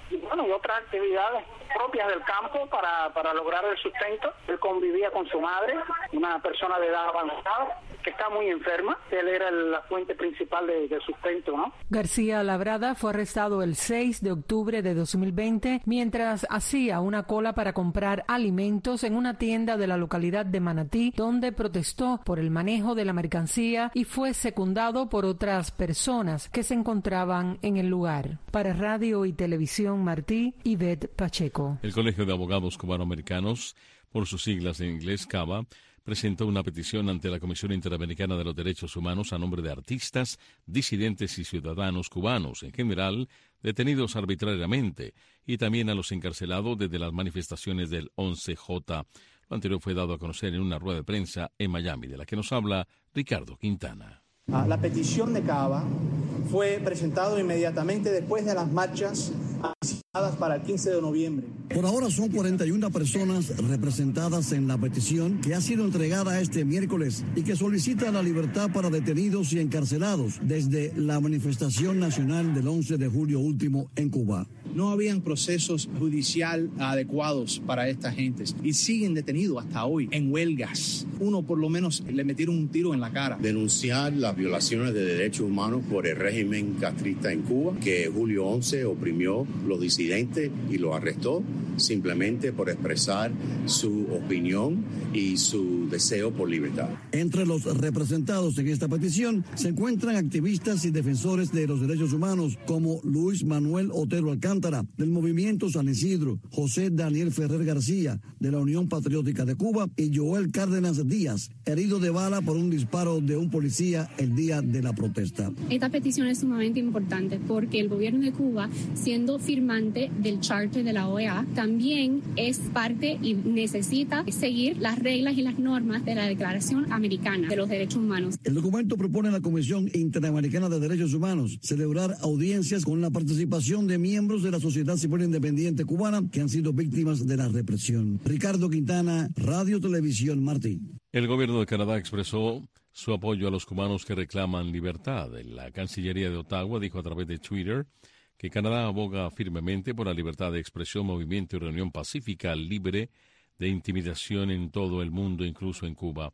y bueno, y otras actividades propias del campo para, para lograr el sustento. Él convivía con su madre, una persona de edad avanzada, que está muy enferma. Él era la fuente principal de, de sustento, ¿no? García Labrada fue arrestado el seis de octubre de dos mil veinte mientras hacía una cola para comprar alimentos en una tienda de la localidad de Manatí, donde protestó por el manejo de la mercancía y fue secundado por otras personas que se encontraban en el lugar. Para Radio y Televisión Martí, Ivette Pacheco. El Colegio de Abogados Cubanoamericanos, por sus siglas en inglés CABA, presentó una petición ante la Comisión Interamericana de los Derechos Humanos a nombre de artistas, disidentes y ciudadanos cubanos en general, detenidos arbitrariamente, y también a los encarcelados desde las manifestaciones del once J. Lo anterior fue dado a conocer en una rueda de prensa en Miami, de la que nos habla Ricardo Quintana. La petición de CABA fue presentada inmediatamente después de las marchas asignadas para el quince de noviembre. Por ahora son cuarenta y una personas representadas en la petición que ha sido entregada este miércoles y que solicita la libertad para detenidos y encarcelados desde la manifestación nacional del once de julio último en Cuba. No habían procesos judicial adecuados para estas gentes y siguen detenidos hasta hoy en huelgas. Uno por lo menos le metieron un tiro en la cara. Denunciar las violaciones de derechos humanos por el régimen castrista en Cuba, que julio once oprimió los disidentes y los arrestó simplemente por expresar su opinión y su deseo por libertad. Entre los representados en esta petición se encuentran activistas y defensores de los derechos humanos como Luis Manuel Otero Alcántara, del Movimiento San Isidro, José Daniel Ferrer García, de la Unión Patriótica de Cuba, y Joel Cárdenas Díaz, herido de bala por un disparo de un policía el día de la protesta. Esta petición es sumamente importante porque el gobierno de Cuba, siendo firmante del Charter de la O E A, también es parte y necesita seguir las reglas y las normas de la Declaración Americana de los Derechos Humanos. El documento propone a la Comisión Interamericana de Derechos Humanos celebrar audiencias con la participación de miembros de la sociedad civil independiente cubana que han sido víctimas de la represión. Ricardo Quintana, Radio Televisión Martí. El gobierno de Canadá expresó su apoyo a los cubanos que reclaman libertad. La Cancillería de Ottawa dijo a través de Twitter que Canadá aboga firmemente por la libertad de expresión, movimiento y reunión pacífica libre de intimidación en todo el mundo, incluso en Cuba.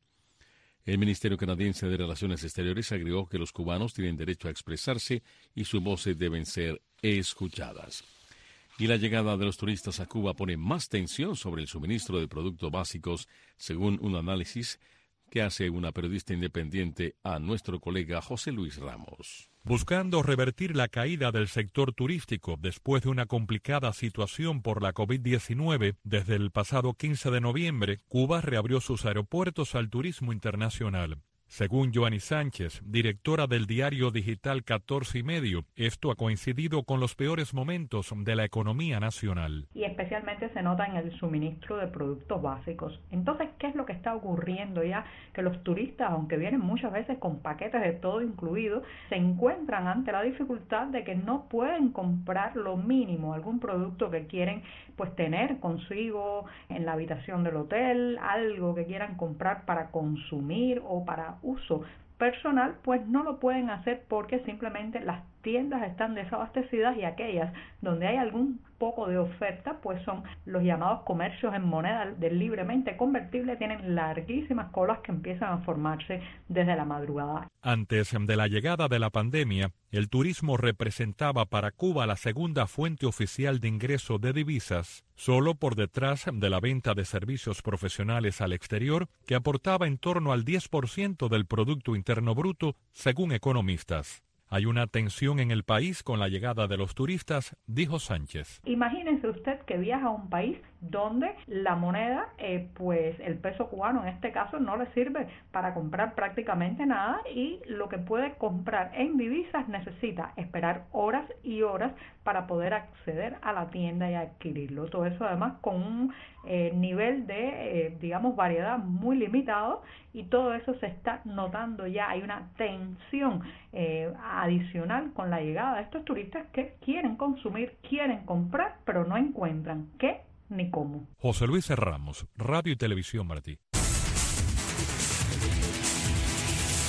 El Ministerio Canadiense de Relaciones Exteriores agregó que los cubanos tienen derecho a expresarse y sus voces deben ser escuchadas. Y la llegada de los turistas a Cuba pone más tensión sobre el suministro de productos básicos, según un análisis que hace una periodista independiente a nuestro colega José Luis Ramos. Buscando revertir la caída del sector turístico después de una complicada situación por la COVID diecinueve, desde el pasado quince de noviembre, Cuba reabrió sus aeropuertos al turismo internacional. Según Joanny Sánchez, directora del diario digital catorce y medio, esto ha coincidido con los peores momentos de la economía nacional. Y especialmente se nota en el suministro de productos básicos. Entonces, ¿qué es lo que está ocurriendo ya? Que los turistas, aunque vienen muchas veces con paquetes de todo incluido, se encuentran ante la dificultad de que no pueden comprar lo mínimo, algún producto que quieren pues tener consigo en la habitación del hotel, algo que quieran comprar para consumir o para uso personal, pues no lo pueden hacer porque simplemente las tiendas están desabastecidas y aquellas donde hay algún poco de oferta, pues son los llamados comercios en moneda del libremente convertible, tienen larguísimas colas que empiezan a formarse desde la madrugada. Antes de la llegada de la pandemia, el turismo representaba para Cuba la segunda fuente oficial de ingreso de divisas, solo por detrás de la venta de servicios profesionales al exterior, que aportaba en torno al diez por ciento del Producto Interno Bruto, según economistas. Hay una tensión en el país con la llegada de los turistas, dijo Sánchez. Imagínense usted que viaja a un país donde la moneda, eh, pues el peso cubano en este caso, no le sirve para comprar prácticamente nada y lo que puede comprar en divisas necesita esperar horas y horas para poder acceder a la tienda y adquirirlo. Todo eso además con un eh, nivel de, eh, digamos, variedad muy limitado y todo eso se está notando ya. Hay una tensión eh, adicional con la llegada de estos turistas que quieren consumir, quieren comprar, pero no encuentran qué ni cómo. José Luis Ramos, Radio y Televisión Martí.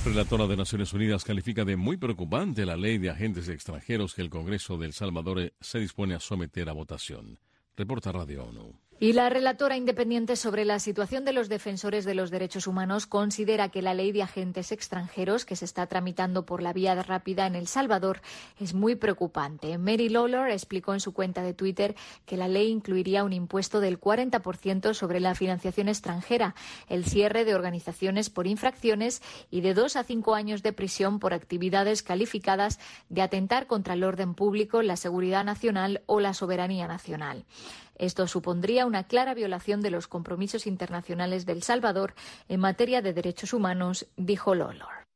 Relatora de Naciones Unidas califica de muy preocupante la ley de agentes extranjeros que el Congreso de El Salvador se dispone a someter a votación. Reporta Radio ONU. Y la relatora independiente sobre la situación de los defensores de los derechos humanos considera que la ley de agentes extranjeros que se está tramitando por la vía rápida en El Salvador es muy preocupante. Mary Lawlor explicó en su cuenta de Twitter que la ley incluiría un impuesto del cuarenta por ciento sobre la financiación extranjera, el cierre de organizaciones por infracciones y de dos a cinco años de prisión por actividades calificadas de atentar contra el orden público, la seguridad nacional o la soberanía nacional. Esto supondría una clara violación de los compromisos internacionales de El Salvador en materia de derechos humanos, dijo Lawlor.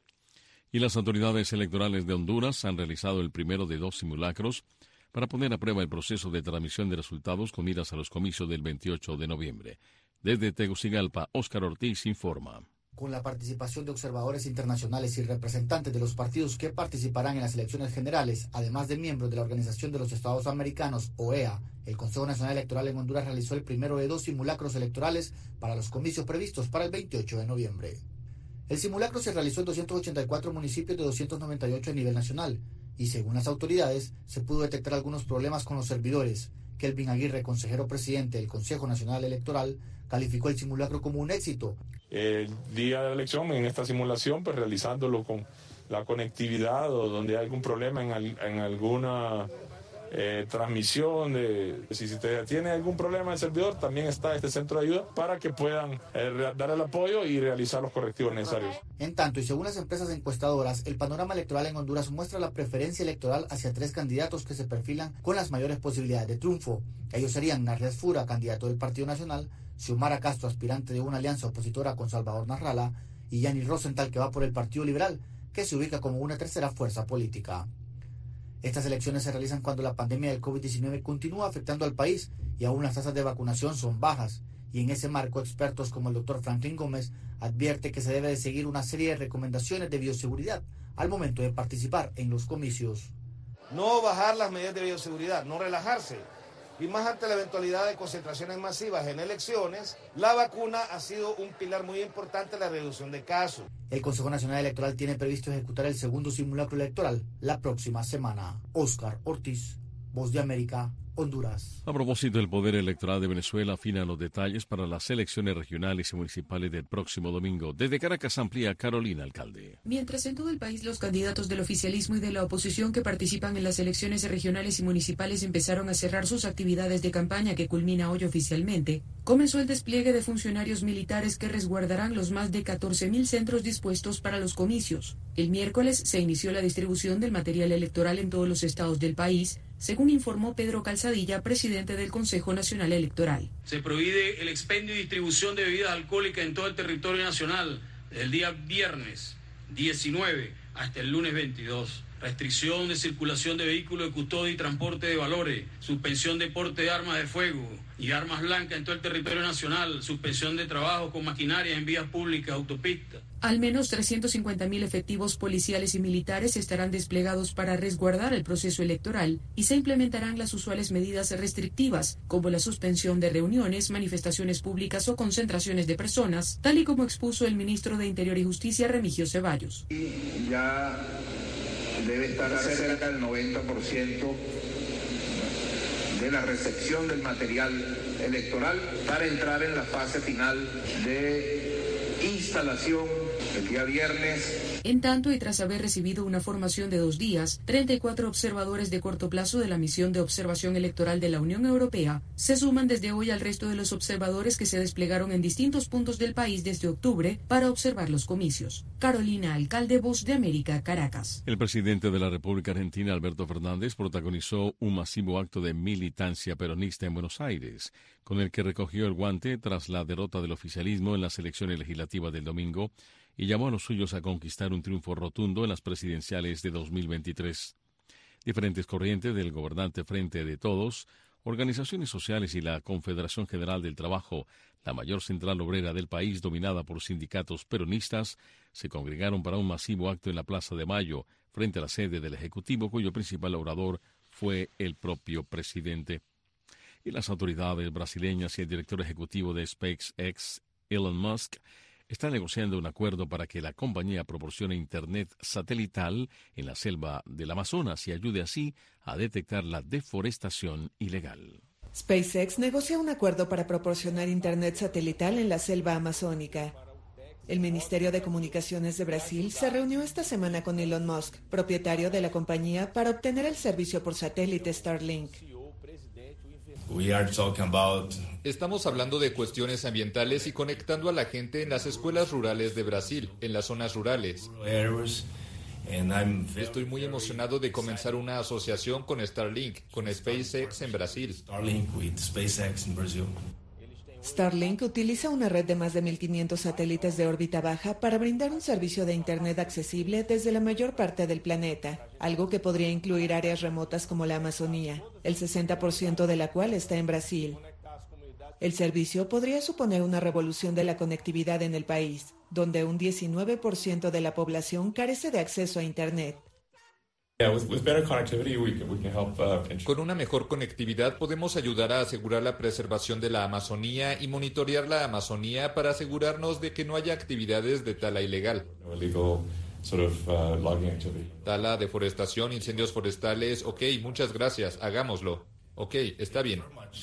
Y las autoridades electorales de Honduras han realizado el primero de dos simulacros para poner a prueba el proceso de transmisión de resultados con miras a los comicios del veintiocho de noviembre. Desde Tegucigalpa, Óscar Ortiz informa. Con la participación de observadores internacionales y representantes de los partidos que participarán en las elecciones generales, además de miembros de la Organización de los Estados Americanos, O E A, el Consejo Nacional Electoral en Honduras realizó el primero de dos simulacros electorales para los comicios previstos para el veintiocho de noviembre. El simulacro se realizó en doscientos ochenta y cuatro municipios de doscientos noventa y ocho a nivel nacional, y según las autoridades, se pudo detectar algunos problemas con los servidores. Kelvin Aguirre, consejero presidente del Consejo Nacional Electoral, calificó el simulacro como un éxito. El día de la elección, en esta simulación, pues realizándolo con la conectividad o donde hay algún problema en, al, en alguna eh, transmisión, de, si se tiene algún problema el servidor, también está este centro de ayuda para que puedan eh, dar el apoyo y realizar los correctivos necesarios. En tanto, y según las empresas encuestadoras, el panorama electoral en Honduras muestra la preferencia electoral hacia tres candidatos que se perfilan con las mayores posibilidades de triunfo. Ellos serían Narles Fura, candidato del Partido Nacional, Xiomara Castro, aspirante de una alianza opositora con Salvador Narrala, y Yanni Rosenthal, que va por el Partido Liberal, que se ubica como una tercera fuerza política. Estas elecciones se realizan cuando la pandemia del COVID diecinueve continúa afectando al país y aún las tasas de vacunación son bajas, y en ese marco expertos como el doctor Franklin Gómez advierte que se debe de seguir una serie de recomendaciones de bioseguridad al momento de participar en los comicios. No bajar las medidas de bioseguridad, no relajarse. Y más ante la eventualidad de concentraciones masivas en elecciones, la vacuna ha sido un pilar muy importante en la reducción de casos. El Consejo Nacional Electoral tiene previsto ejecutar el segundo simulacro electoral la próxima semana. Óscar Ortiz, Voz de América, Honduras. A propósito, el Poder Electoral de Venezuela afina los detalles para las elecciones regionales y municipales del próximo domingo. Desde Caracas amplía Carolina Alcalde. Mientras en todo el país los candidatos del oficialismo y de la oposición que participan en las elecciones regionales y municipales empezaron a cerrar sus actividades de campaña que culmina hoy oficialmente, comenzó el despliegue de funcionarios militares que resguardarán los más de catorce mil centros dispuestos para los comicios. El miércoles se inició la distribución del material electoral en todos los estados del país, según informó Pedro Calzadilla, presidente del Consejo Nacional Electoral. Se prohíbe el expendio y distribución de bebidas alcohólicas en todo el territorio nacional desde el día viernes diecinueve hasta el lunes veintidós. Restricción de circulación de vehículos de custodia y transporte de valores, suspensión de porte de armas de fuego y armas blancas en todo el territorio nacional, suspensión de trabajo con maquinaria en vías públicas, autopistas. Al menos trescientos cincuenta mil efectivos policiales y militares estarán desplegados para resguardar el proceso electoral y se implementarán las usuales medidas restrictivas, como la suspensión de reuniones, manifestaciones públicas o concentraciones de personas, tal y como expuso el ministro de Interior y Justicia, Remigio Ceballos. Y ya debe estar cerca del noventa por ciento de la recepción del material electoral para entrar en la fase final de instalación el día viernes. En tanto, y tras haber recibido una formación de dos días, treinta y cuatro observadores de corto plazo de la Misión de Observación Electoral de la Unión Europea se suman desde hoy al resto de los observadores que se desplegaron en distintos puntos del país desde octubre para observar los comicios. Carolina Alcalde, Voz de América, Caracas. El presidente de la República Argentina, Alberto Fernández, protagonizó un masivo acto de militancia peronista en Buenos Aires, con el que recogió el guante tras la derrota del oficialismo en las elecciones legislativas del domingo y llamó a los suyos a conquistar un triunfo rotundo en las presidenciales de dos mil veintitrés. Diferentes corrientes del gobernante Frente de Todos, organizaciones sociales y la Confederación General del Trabajo, la mayor central obrera del país dominada por sindicatos peronistas, se congregaron para un masivo acto en la Plaza de Mayo, frente a la sede del Ejecutivo, cuyo principal orador fue el propio presidente. Y las autoridades brasileñas y el director ejecutivo de SpaceX, Elon Musk, está negociando un acuerdo para que la compañía proporcione internet satelital en la selva del Amazonas y ayude así a detectar la deforestación ilegal. SpaceX negocia un acuerdo para proporcionar internet satelital en la selva amazónica. El Ministerio de Comunicaciones de Brasil se reunió esta semana con Elon Musk, propietario de la compañía, para obtener el servicio por satélite Starlink. Estamos hablando de cuestiones ambientales y conectando a la gente en las escuelas rurales de Brasil, en las zonas rurales. Estoy muy emocionado de comenzar una asociación con Starlink, con SpaceX en Brasil. Starlink utiliza una red de más de mil quinientos satélites de órbita baja para brindar un servicio de Internet accesible desde la mayor parte del planeta, algo que podría incluir áreas remotas como la Amazonía, el sesenta por ciento de la cual está en Brasil. El servicio podría suponer una revolución de la conectividad en el país, donde un diecinueve por ciento de la población carece de acceso a Internet. Con una mejor conectividad podemos ayudar a asegurar la preservación de la Amazonía y monitorear la Amazonía para asegurarnos de que no haya actividades de tala ilegal. Tala, deforestación, incendios forestales. Ok, muchas gracias, hagámoslo. Ok, está bien.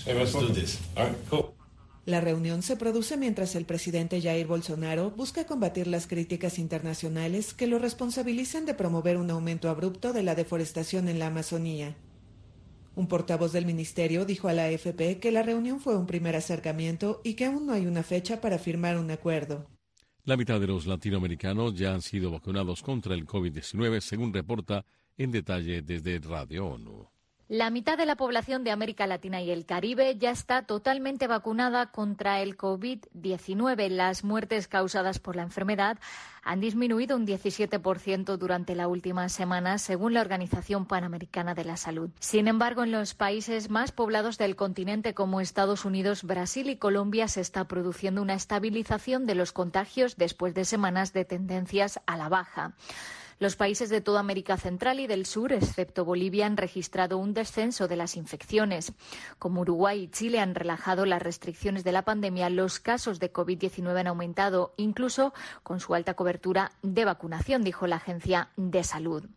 La reunión se produce mientras el presidente Jair Bolsonaro busca combatir las críticas internacionales que lo responsabilizan de promover un aumento abrupto de la deforestación en la Amazonía. Un portavoz del ministerio dijo a la A F P que la reunión fue un primer acercamiento y que aún no hay una fecha para firmar un acuerdo. La mitad de los latinoamericanos ya han sido vacunados contra el COVID diecinueve, según reporta en detalle desde Radio ONU. La mitad de la población de América Latina y el Caribe ya está totalmente vacunada contra el COVID diecinueve. Las muertes causadas por la enfermedad han disminuido un diecisiete por ciento durante la última semana, según la Organización Panamericana de la Salud. Sin embargo, en los países más poblados del continente, como Estados Unidos, Brasil y Colombia, se está produciendo una estabilización de los contagios después de semanas de tendencias a la baja. Los países de toda América Central y del Sur, excepto Bolivia, han registrado un descenso de las infecciones. Como Uruguay y Chile han relajado las restricciones de la pandemia, los casos de COVID diecinueve han aumentado, incluso con su alta cobertura de vacunación, dijo la Agencia de Salud.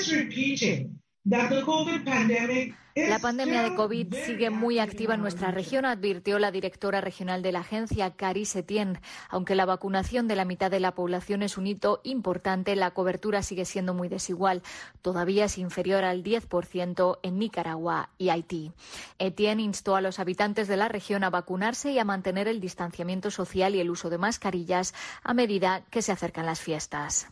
La pandemia de COVID sigue muy activa en nuestra región, advirtió la directora regional de la agencia, Cari Setien. Aunque la vacunación de la mitad de la población es un hito importante, la cobertura sigue siendo muy desigual. Todavía es inferior al diez por ciento en Nicaragua y Haití. Etienne instó a los habitantes de la región a vacunarse y a mantener el distanciamiento social y el uso de mascarillas a medida que se acercan las fiestas.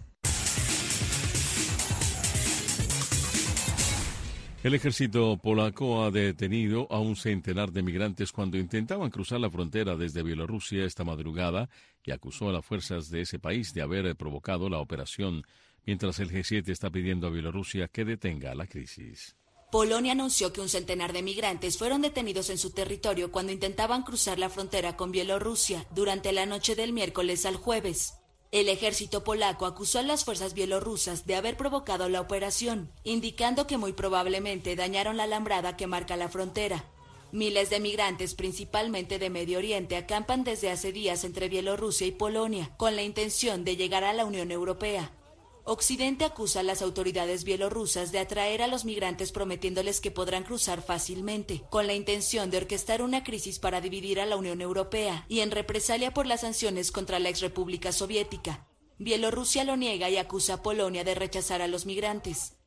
El ejército polaco ha detenido a un centenar de migrantes cuando intentaban cruzar la frontera desde Bielorrusia esta madrugada y acusó a las fuerzas de ese país de haber provocado la operación, mientras el G siete está pidiendo a Bielorrusia que detenga la crisis. Polonia anunció que un centenar de migrantes fueron detenidos en su territorio cuando intentaban cruzar la frontera con Bielorrusia durante la noche del miércoles al jueves. El ejército polaco acusó a las fuerzas bielorrusas de haber provocado la operación, indicando que muy probablemente dañaron la alambrada que marca la frontera. Miles de migrantes, principalmente de Medio Oriente, acampan desde hace días entre Bielorrusia y Polonia, con la intención de llegar a la Unión Europea. Occidente acusa a las autoridades bielorrusas de atraer a los migrantes prometiéndoles que podrán cruzar fácilmente, con la intención de orquestar una crisis para dividir a la Unión Europea y en represalia por las sanciones contra la exrepública soviética. Bielorrusia lo niega y acusa a Polonia de rechazar a los migrantes.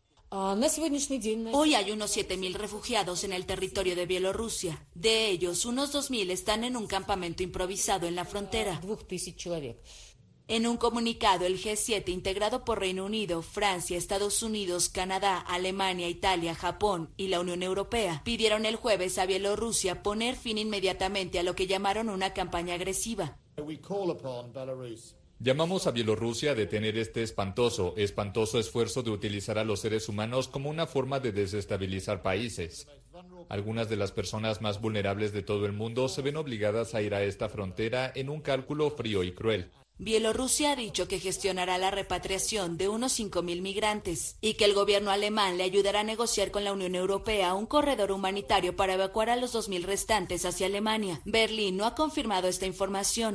Hoy hay unos siete mil refugiados en el territorio de Bielorrusia. De ellos, unos dos mil están en un campamento improvisado en la frontera. En un comunicado, el G siete, integrado por Reino Unido, Francia, Estados Unidos, Canadá, Alemania, Italia, Japón y la Unión Europea, pidieron el jueves a Bielorrusia poner fin inmediatamente a lo que llamaron una campaña agresiva. Llamamos a Bielorrusia a detener este espantoso, espantoso esfuerzo de utilizar a los seres humanos como una forma de desestabilizar países. Algunas de las personas más vulnerables de todo el mundo se ven obligadas a ir a esta frontera en un cálculo frío y cruel. Bielorrusia ha dicho que gestionará la repatriación de unos cinco mil migrantes y que el gobierno alemán le ayudará a negociar con la Unión Europea un corredor humanitario para evacuar a los dos mil restantes hacia Alemania. Berlín no ha confirmado esta información.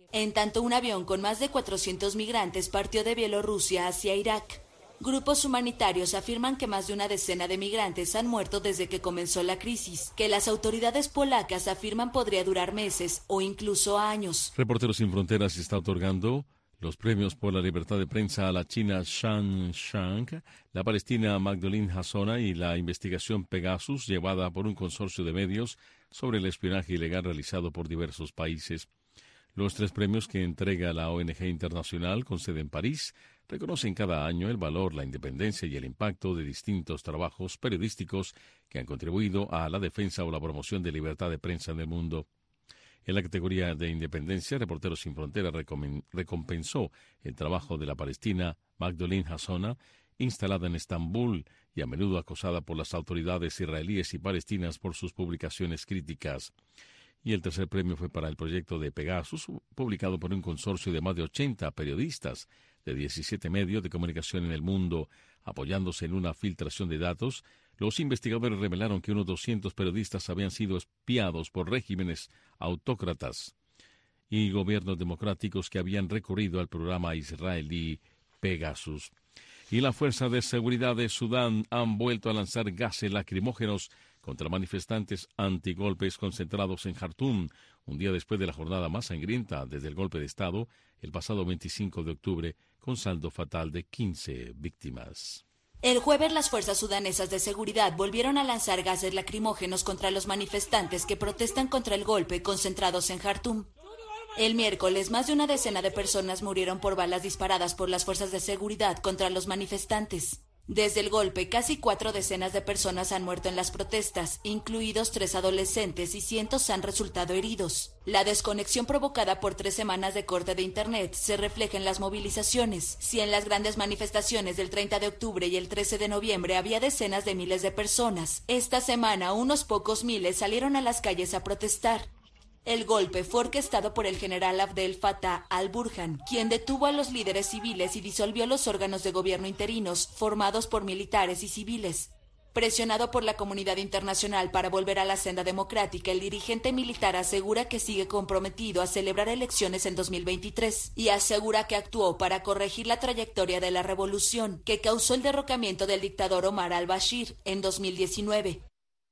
En tanto, un avión con más de cuatrocientos migrantes partió de Bielorrusia hacia Irak. Grupos humanitarios afirman que más de una decena de migrantes han muerto desde que comenzó la crisis, que las autoridades polacas afirman podría durar meses o incluso años. Reporteros Sin Fronteras está otorgando los premios por la libertad de prensa a la china Shan Shang, la palestina Magdalene Hassona y la investigación Pegasus llevada por un consorcio de medios sobre el espionaje ilegal realizado por diversos países. Los tres premios que entrega la O N G internacional con sede en París reconocen cada año el valor, la independencia y el impacto de distintos trabajos periodísticos que han contribuido a la defensa o la promoción de libertad de prensa en el mundo. En la categoría de independencia, Reporteros Sin Fronteras recompensó el trabajo de la palestina Magdalene Hassona, instalada en Estambul y a menudo acosada por las autoridades israelíes y palestinas por sus publicaciones críticas. Y el tercer premio fue para el proyecto de Pegasus, publicado por un consorcio de más de ochenta periodistas de diecisiete medios de comunicación en el mundo. Apoyándose en una filtración de datos, los investigadores revelaron que unos doscientos periodistas habían sido espiados por regímenes autócratas y gobiernos democráticos que habían recurrido al programa israelí Pegasus. Y las fuerzas de seguridad de Sudán han vuelto a lanzar gases lacrimógenos contra manifestantes antigolpes concentrados en Jartum, un día después de la jornada más sangrienta desde el golpe de Estado el pasado veinticinco de octubre, con saldo fatal de quince víctimas. El jueves las fuerzas sudanesas de seguridad volvieron a lanzar gases lacrimógenos contra los manifestantes que protestan contra el golpe concentrados en Jartum. El miércoles, más de una decena de personas murieron por balas disparadas por las fuerzas de seguridad contra los manifestantes. Desde el golpe, casi cuatro decenas de personas han muerto en las protestas, incluidos tres adolescentes, y cientos han resultado heridos. La desconexión provocada por tres semanas de corte de Internet se refleja en las movilizaciones. Si en las grandes manifestaciones del treinta de octubre y el trece de noviembre había decenas de miles de personas, esta semana unos pocos miles salieron a las calles a protestar. El golpe fue orquestado por el general Abdel Fattah al-Burhan, quien detuvo a los líderes civiles y disolvió los órganos de gobierno interinos formados por militares y civiles. Presionado por la comunidad internacional para volver a la senda democrática, el dirigente militar asegura que sigue comprometido a celebrar elecciones en dos mil veintitrés y asegura que actuó para corregir la trayectoria de la revolución que causó el derrocamiento del dictador Omar al-Bashir en dos mil diecinueve.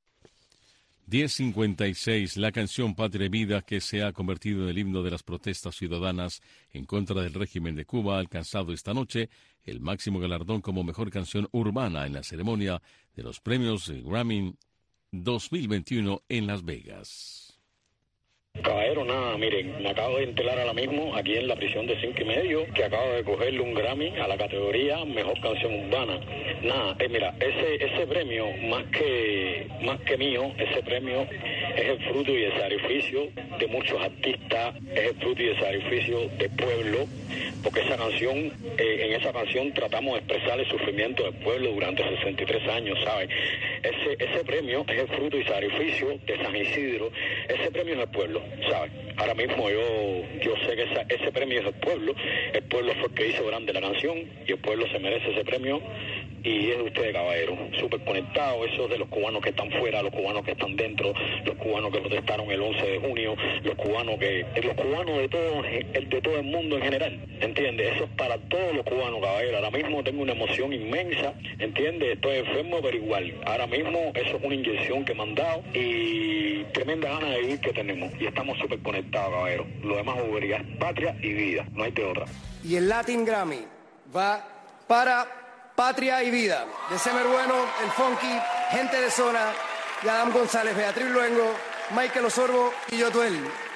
diez cincuenta y seis, la canción Patria y Vida, que se ha convertido en el himno de las protestas ciudadanas en contra del régimen de Cuba, ha alcanzado esta noche el máximo galardón como mejor canción urbana en la ceremonia de los premios Grammy dos mil veintiuno en Las Vegas. Caballero, nada, miren, me acabo de enterar ahora mismo aquí en la prisión de cinco y medio que acabo de cogerle un Grammy a la categoría Mejor Canción Urbana. Nada, eh, mira, ese ese premio, más que más que mío, ese premio es el fruto y el sacrificio de muchos artistas, es el fruto y el sacrificio del pueblo, porque esa canción, eh, en esa canción tratamos de expresar el sufrimiento del pueblo durante sesenta y tres años, ¿sabes? Ese, ese premio es el fruto y sacrificio de San Isidro, ese premio es el pueblo, ¿sabes? Ahora mismo yo yo sé que esa, ese premio es el pueblo, el pueblo fue el que hizo grande la canción y el pueblo se merece ese premio y es de ustedes, caballero, súper conectado, esos de los cubanos que están fuera, los cubanos que están dentro, los cubanos que protestaron el once de junio, los cubanos que, los cubanos de todo, el de todo el mundo en general, ¿entiendes? Eso es para todos los cubanos, caballero. Ahora mismo tengo una emoción inmensa, ¿entiendes? Estoy enfermo, pero igual, ahora mismo eso es una inyección que me han dado y tremenda ganas de vivir que tenemos y estamos súper conectados, caballero. Lo demás es patria y vida, no hay de otra. Y el Latin Grammy va para Patria y Vida, de Semer Bueno, El Funky, Gente de Zona, y Adam González, Beatriz Luengo, Michael Osorbo y Yotuel.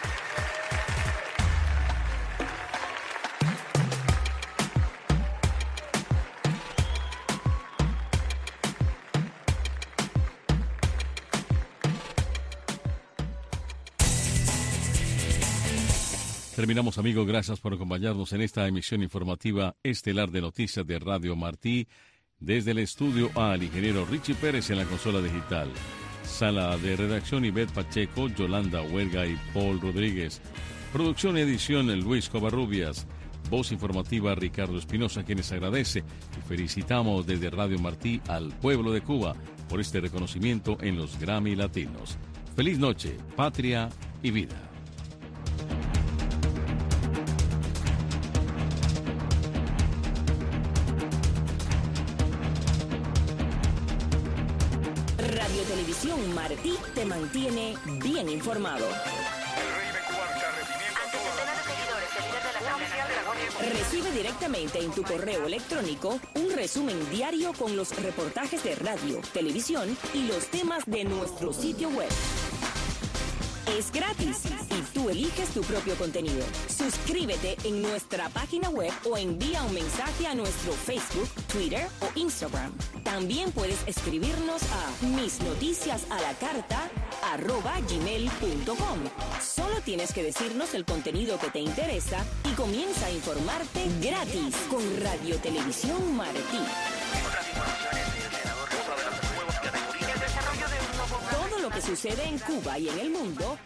Terminamos, amigos. Gracias por acompañarnos en esta emisión informativa estelar de noticias de Radio Martí. Desde el estudio A, el ingeniero Richie Pérez en la consola digital. Sala de redacción, Ivette Pacheco, Yolanda Huelga y Paul Rodríguez. Producción y edición, Luis Covarrubias. Voz informativa, Ricardo Espinosa, quienes agradece y felicitamos desde Radio Martí al pueblo de Cuba por este reconocimiento en los Grammy Latinos. Feliz noche, patria y vida. Televisión Martí te mantiene bien informado. Recibe directamente en tu correo electrónico un resumen diario con los reportajes de radio, televisión y los temas de nuestro sitio web. Es gratis y tú eliges tu propio contenido. Suscríbete en nuestra página web o envía un mensaje a nuestro Facebook, Twitter o Instagram. También puedes escribirnos a misnoticiasalacarta arroba gmail punto com. Solo tienes que decirnos el contenido que te interesa y comienza a informarte gratis con Radio Televisión Martí. Todo lo que sucede en Cuba y en el mundo